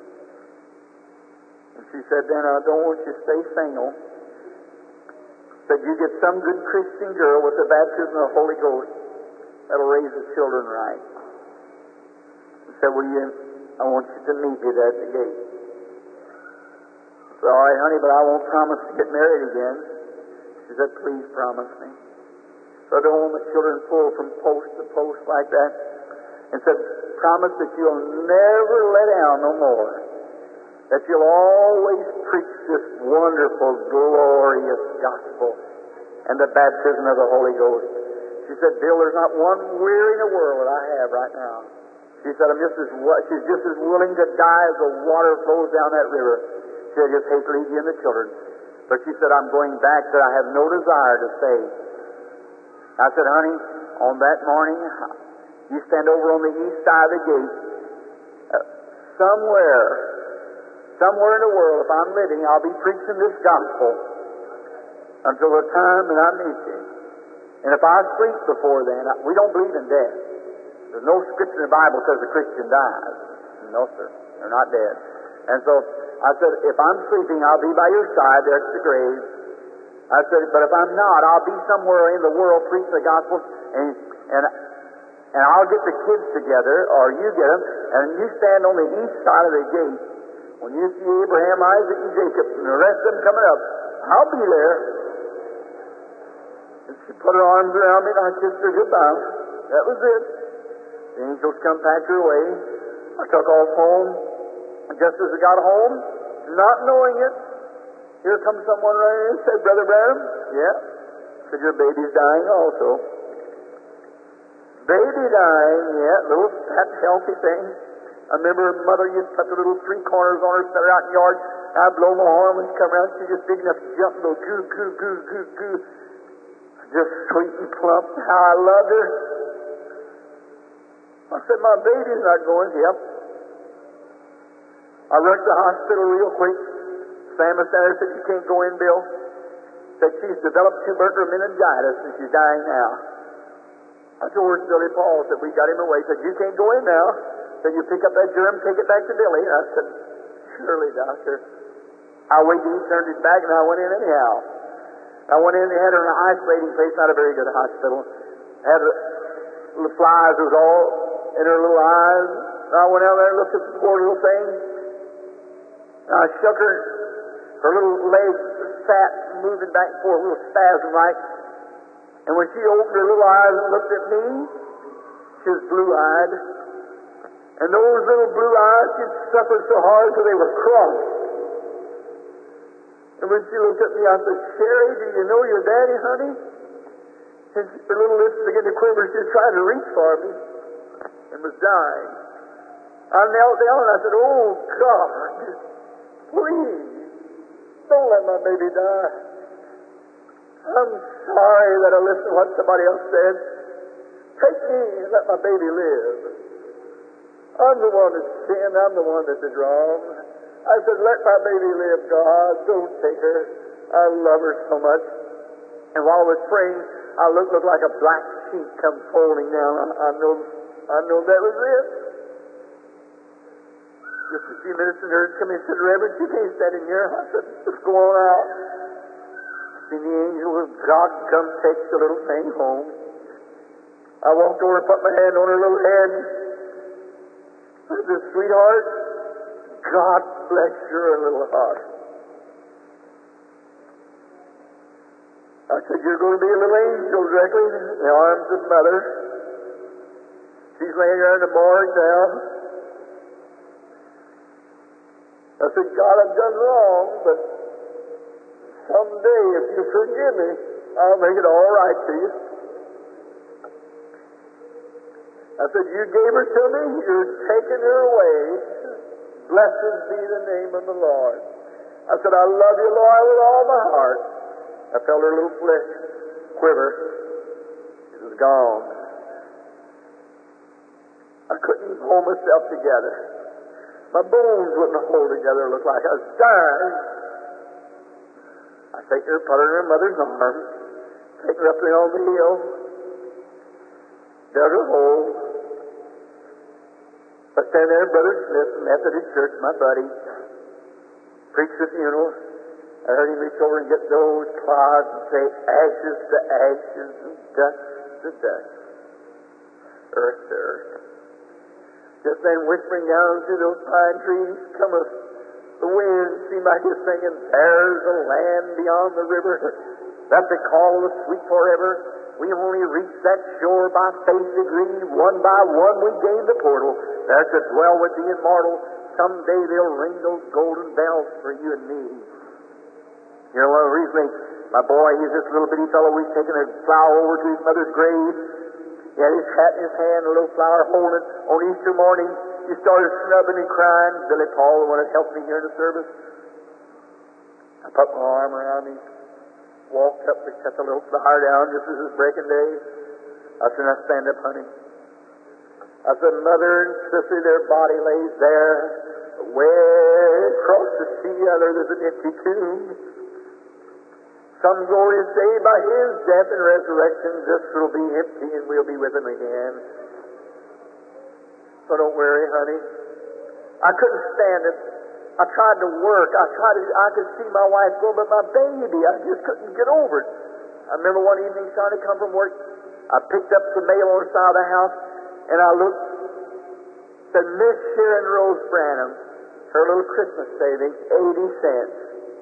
And she said, then I don't want you to stay single. Said, you get some good Christian girl with the baptism of the Holy Ghost that'll raise the children right. She said, well, you, I want you to meet me there at the gate. I said, all right, honey, but I won't promise to get married again. She said, please promise me. So I don't want the children pull from post to post like that. And said, promise that you'll never let down no more. That you'll always preach this wonderful, glorious gospel and the baptism of the Holy Ghost. She said, Bill, there's not one weary in the world that I have right now. She said, I'm just as she's just as willing to die as the water flows down that river. She said, I just hate to leave you and the children. But she said, I'm going back, that I have no desire to stay. I said, honey, on that morning, you stand over on the east side of the gate. Uh, somewhere, somewhere in the world, if I'm living, I'll be preaching this gospel until the time that I meet you. And if I sleep before then, I, we don't believe in death. There's no scripture in the Bible that says a Christian dies. No, sir. They're not dead. And so I said, if I'm sleeping, I'll be by your side there at the grave. I said, but if I'm not, I'll be somewhere in the world preaching the gospel, and and and I'll get the kids together, or you get them, and you stand on the east side of the gate When you see Abraham, Isaac, and Jacob, and the rest of them coming up, I'll be there. And she put her arms around me, and I kissed her goodbye. That was it. The angels come packed her away. I took off home. And just as I got home, not knowing it, here comes someone right in and said, Brother Branham, yeah. Said, your baby's dying also. Baby dying, yeah, little fat, healthy thing. I remember her mother used to put the little three corners on her, set her out in the yard. I'd blow my horn when she come around. She's just big enough to jump and go goo, goo, goo, goo, goo. Just sweet and plump. How I loved her. I said, my baby's not going. Yep. I rushed to the hospital real quick. Sam was there, said, you can't go in, Bill. Said she's developed tubercular meningitis and she's dying now. I told her, Billy Paul, said, we got him away. Said, you can't go in now. Said, you pick up that germ, take it back to Billy. I said, surely, doctor. I waited, he turned his back, and I went in anyhow. I went in, they had her in an isolating place, not a very good hospital. Had her, little flies was all in her little eyes. And I went out there and looked at the poor little thing. And I shook her. Her little legs fat, moving back and forth, a little spasm like. And when she opened her little eyes and looked at me, she was blue-eyed. And those little blue eyes, she'd suffered so hard till they were crossed. And when she looked at me, I said, Sherry, do you know your daddy, honey? And her little lips began to quiver. She was trying to reach for me and was dying. I knelt down and I said, oh, God, please, don't let my baby die. I'm sorry that I listened to what somebody else said. Take me and let my baby live. I'm the one that sinned. I'm the one that did wrong. I said, let my baby live, God. Don't take her. I love her so much. And while I was praying, I looked, looked like a black sheet come folding down. I, I know I know that was it. Just a few minutes, the nurse come in and said, Reverend, you can't stand in here. I said, let's go on out. And the angel of God come take the little thing home. I walked over and put my hand on her little head. I said, sweetheart, God bless your little heart. I said, you're going to be a little angel directly in the arms of Mother. She's laying there in the morgue now. I said, God, I've done wrong, but someday, if you forgive me, I'll make it all right to you. I said, you gave her to me, you're taking her away. Blessed be the name of the Lord. I said, I love you, Lord, with all my heart. I felt her little flesh quiver. It was gone. I couldn't even hold myself together. My bones wouldn't hold together. It looked like I was dying. I take her, put her in her mother's arms, take her up there on the hill, dug her hole. I stand there, Brother Smith, Methodist Church, my buddy, preached the funeral. I heard him reach over and get those clods and say, ashes to ashes and dust to dust, earth to earth. Just then whispering down through those pine trees cometh the wind, seemed like he's singing, there's a land beyond the river that they call the sweet forever. We only reach that shore by faith degree. One by one we gain the portal there to dwell with the immortal. Someday they'll ring those golden bells for you and me. You know, well, recently, my boy, he's this little bitty fellow, we've taken a flower over to his mother's grave. He had his hat in his hand, a little flower holding it. On Easter morning, he started snubbing and crying. Billy Paul, the one that helped me here in the service. I put my arm around him, walked up and cut the little flower down just as it was breaking day. I said, now stand up, honey. I said, Mother and Sister, their body lays there. Way across the sea, there's an empty tomb. Some glorious day, by His death and resurrection, this will be empty and we'll be with Him again. So don't worry, honey. I couldn't stand it. I tried to work. I tried to, I could see my wife go, but my baby, I just couldn't get over it. I remember one evening trying to come from work. I picked up the mail on the side of the house, and I looked, said, Miss Sharon Rose Branham, her little Christmas savings, eighty cents.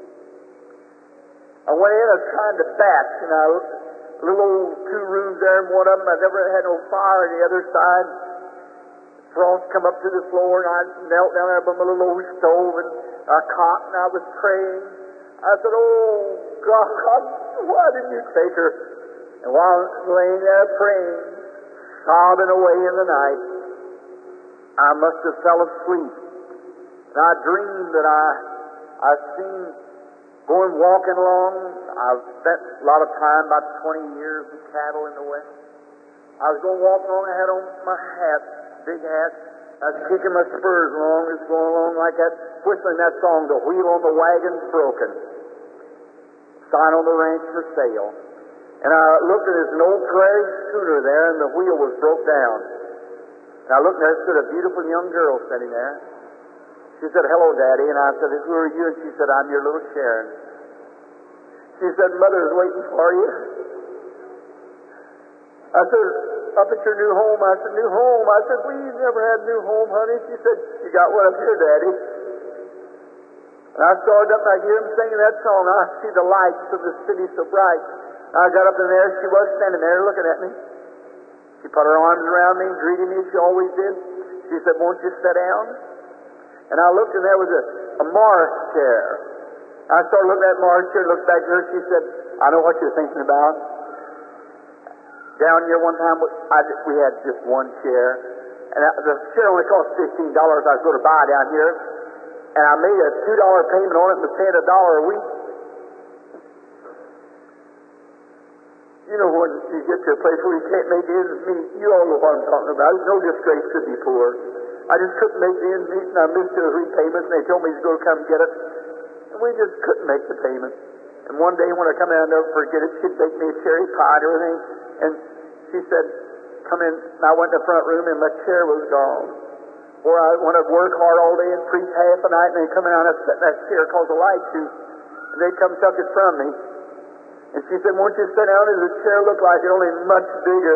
I went in, I was trying to batch, and I, little old two rooms there, and one of them, I never had no fire on the other side. Frost come up to the floor, and I knelt down there by my little old stove, and I caught, and I was praying. I said, oh, God, why didn't you take her? And while I was laying there praying, sobbing away in the night, I must have fell asleep. And I dreamed that I, I seen going walking along. I've spent a lot of time, about twenty years with cattle in the West. I was going walking along, I had on my hat, big hat. I was kicking my spurs along, just going along like that, whistling that song, The Wheel on the Wagon's Broken. Sign on the ranch for sale. And I looked at this old prairie schooner there, and the wheel was broke down. And I looked, and there stood a beautiful young girl sitting there. She said, hello, Daddy. And I said, who are you? And she said, I'm your little Sharon. She said, Mother's waiting for you. I said, up at your new home. I said, new home? I said, we've never had a new home, honey. She said, you got one up here, Daddy. And I started up, and I hear him singing that song. I see the lights of the city so bright. I got up in there, she was standing there looking at me. She put her arms around me, greeting me, she always did. She said, won't you sit down? And I looked, and there was a, a Morris chair. I started looking at that Morris chair, looked back at her, she said, I know what you're thinking about. Down here one time, I, we had just one chair, and the chair only cost fifteen dollars. I was going to buy down here, and I made a two dollar payment on it and was paying a dollar a week. You know, when you get to a place where you can't make ends meet, you all know what I'm talking about. It's no disgrace to be poor. I just couldn't make the ends meet, and I missed two or three payments, and they told me to go come get it. And we just couldn't make the payment. And one day when I come in, I'll never forget it, she'd bake me a cherry pie and everything. And she said, come in. And I went in the front room, and my chair was gone. Or I when I'd work hard all day and preach half the night, and they'd come in and I'd sit in that chair called the light shoot. And they'd come tuck it from me. And she said, won't you sit down? And the chair looked like it, only much bigger.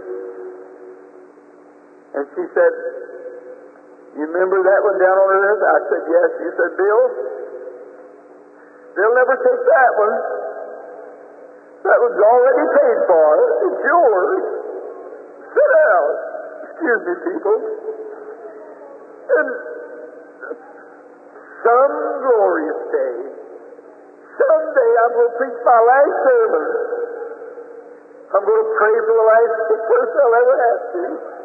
And she said, you remember that one down on earth? I said, yes. She said, Bill, they'll never take that one. That one's already paid for. It's yours. Sit down. Excuse me, people. And some glorious day, someday I'm going to preach my last sermon. I'm going to pray for the last person I'll ever have to.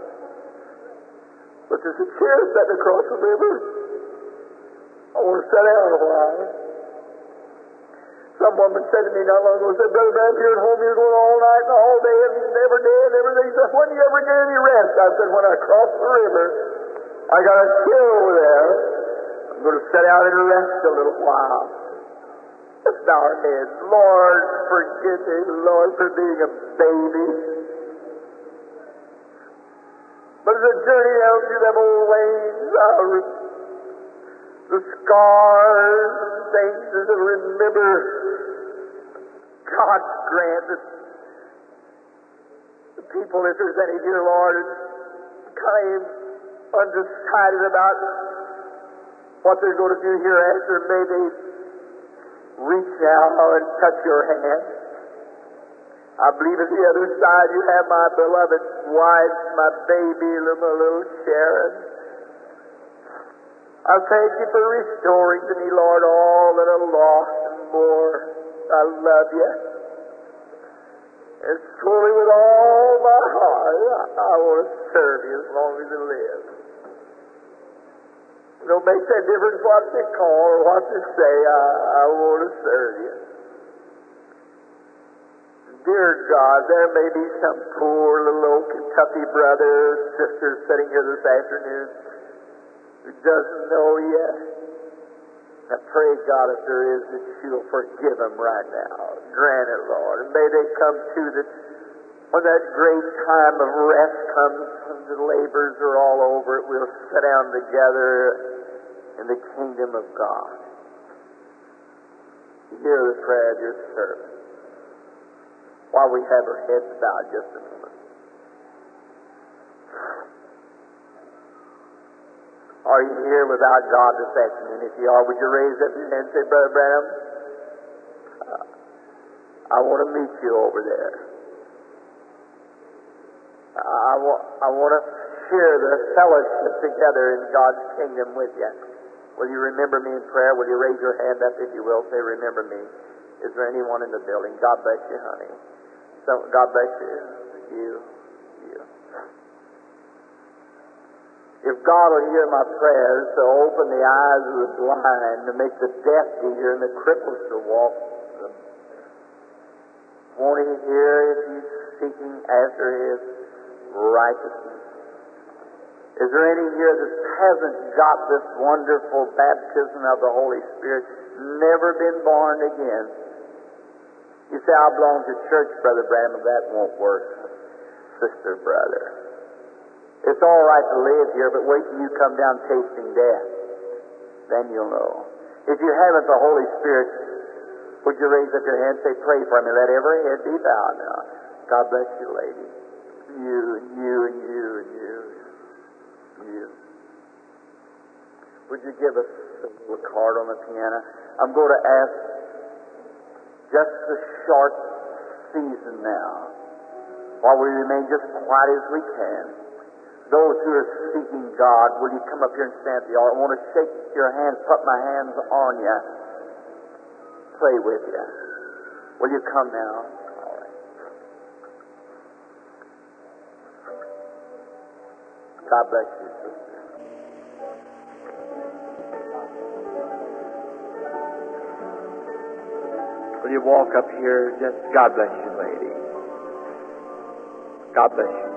But there's a chair sitting across the river. I want to sit down a while. Some woman said to me not long ago, said, Brother Branham, you're at home, you're going all night and all day and every day and everything. He said, when do you ever get any rest? I said, when I cross the river, I got a chair over there. I'm going to sit down and rest a little while. Let's bow our heads. Lord, forgive me, Lord, for being a baby. But as I journey down through them old lanes, I'll re- the scars and things as I remember, God grant that the people, if there's any here, Lord, kind of undecided about what they're going to do hereafter, may they reach out and touch your hand. I believe at the other side you have my beloved wife, my baby, my little Sharon. I thank you for restoring to me, Lord, all that are lost and more. I love you. And truly with all my heart, I, I want to serve you as long as I live. It don't make that difference what they call or what they say. I, I want to serve you. Dear God, there may be some poor little old Kentucky brother or sister sitting here this afternoon who doesn't know yet. I pray, God, if there is, that you'll forgive them right now. Grant it, Lord. And may they come to that when that great time of rest comes and the labors are all over, it we'll sit down together in the kingdom of God. Hear the prayer of your servant. While we have our heads bowed just a moment. Are Are you here without God this afternoon? If you are, would you raise up your hand and say, Brother Branham, uh, I want to meet you over there. I, wa- I want to share the fellowship together in God's kingdom with you. Will you remember me in prayer? Will you raise your hand up if you will? Say, remember me. Is there anyone in the building? God bless you, honey. So, God bless you. You. You. If God will hear my prayers to open the eyes of the blind, to make the deaf to hear and the cripples to walk, won't He hear if He's seeking after His righteousness? Is there any here that hasn't got this wonderful baptism of the Holy Spirit, never been born again? You say, I belong to church, Brother Branham. That won't work, sister, brother. It's all right to live here, but wait till you come down tasting death. Then you'll know. If you haven't the Holy Spirit, would you raise up your hand and say, pray for me? Let every head be bowed now. God bless you, lady. You, and you, and you, and you, you. Would you give us a little card on the piano? I'm going to ask just a short season now, while we remain just quiet as we can. Those who are seeking God, will you come up here and stand at the altar? I want to shake your hands, put my hands on you, pray with you. Will you come now? All right. God bless you, sister. Will you walk up here? Just God bless you, lady. God bless you.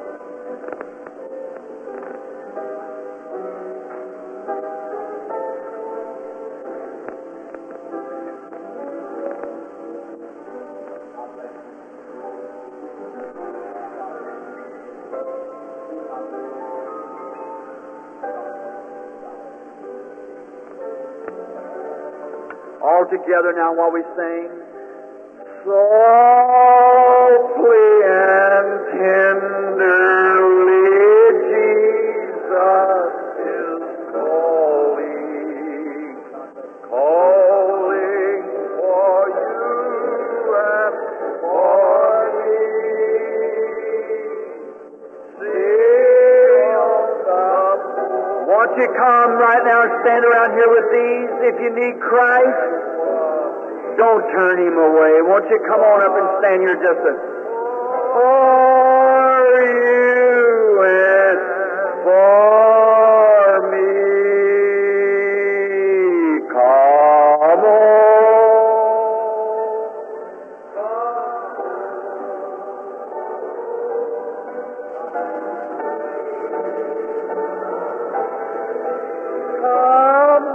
All together now while we sing. Softly and tenderly Jesus is calling, calling for you and for me. Sing the Won't you come right now and stand around here with these if you need Christ? Don't turn Him away. Won't you come on up and stand here just a... For you and for me. Come on. Come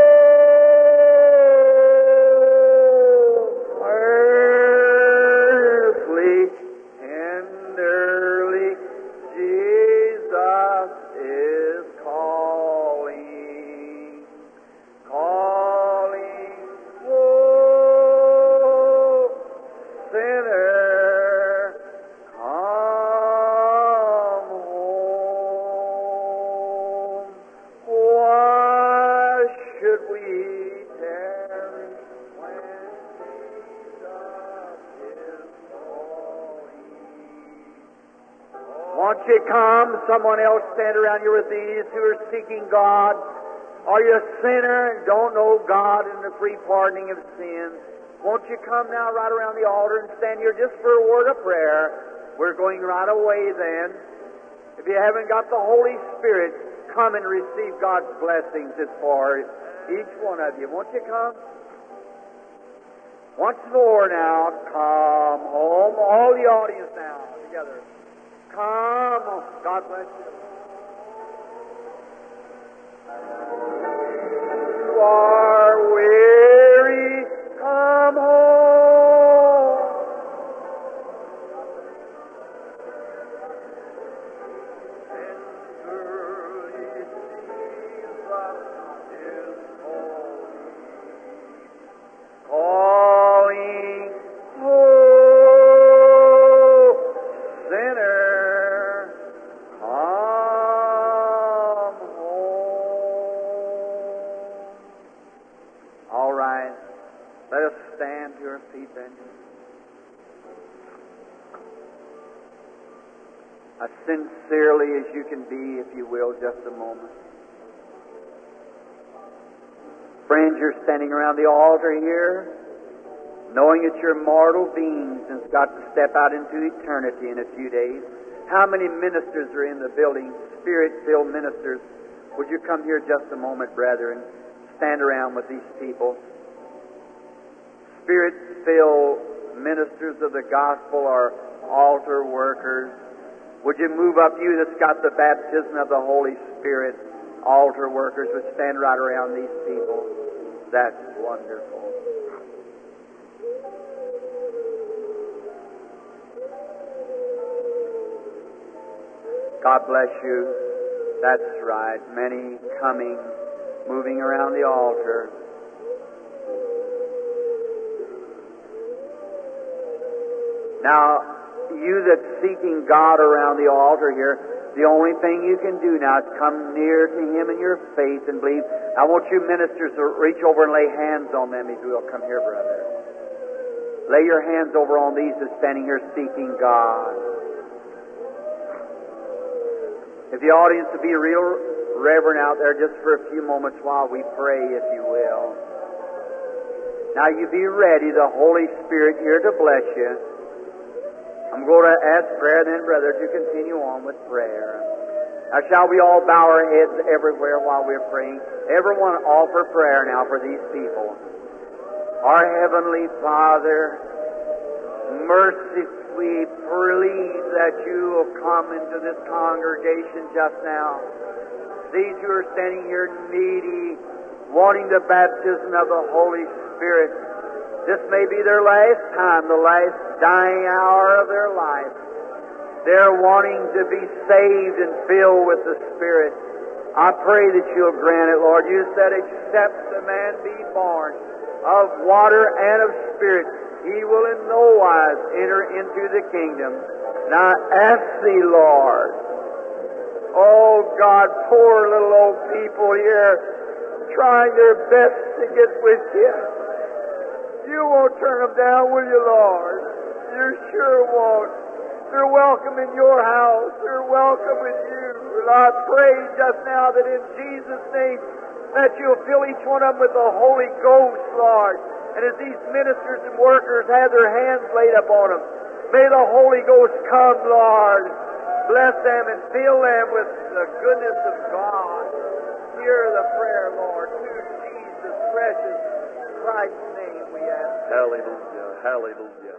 Won't you come? Someone else stand around here with these who are seeking God. Are you a sinner and don't know God and the free pardoning of sins? Won't you come now right around the altar and stand here just for a word of prayer? We're going right away then. If you haven't got the Holy Spirit, come and receive God's blessings as far as each one of you. Won't you come? Once more now, come home. All the audience now together. Come. God bless you. You are weary. Come home. Tenderly Jesus is calling. Calling. Oh, sinner. Come. sincerely as you can be, if you will, just a moment. Friends, you're standing around the altar here, knowing that you're mortal beings and's got to step out into eternity in a few days. How many ministers are in the building, Spirit-filled ministers? Would you come here just a moment, brethren? Stand around with these people. Spirit-filled ministers of the gospel are altar workers. Would you move up, you that's got the baptism of the Holy Spirit? Altar workers would stand right around these people. That's wonderful. God bless you. That's right. Many coming, moving around the altar. Now, you that's seeking God around the altar here, the only thing you can do now is come near to Him in your faith and believe. I want you ministers to reach over and lay hands on them if you will. Come here, brother. Lay your hands over on these that's standing here seeking God. If the audience would be real reverent out there just for a few moments while we pray, if you will. Now you be ready, the Holy Spirit here to bless you. I'm going to ask prayer then, brother, to continue on with prayer. Now shall we all bow our heads everywhere while we're praying? Everyone offer prayer now for these people. Our Heavenly Father, mercifully we plead that you will come into this congregation just now. These who are standing here needy, wanting the baptism of the Holy Spirit. This may be their last time, the last dying hour of their life. They're wanting to be saved and filled with the Spirit. I pray that you'll grant it, Lord. You said, except the man be born of water and of Spirit, he will in no wise enter into the kingdom. Now ask thee, Lord. Oh God, poor little old people here trying their best to get with you. You won't turn them down, will you, Lord? You sure won't. They're welcome in your house. They're welcome with you. And I pray just now that in Jesus' name that you'll fill each one of them with the Holy Ghost, Lord. And as these ministers and workers have their hands laid upon them, may the Holy Ghost come, Lord. Bless them and fill them with the goodness of God. Hear the prayer, Lord. Through Jesus' precious Christ's name we ask. Hallelujah, hallelujah.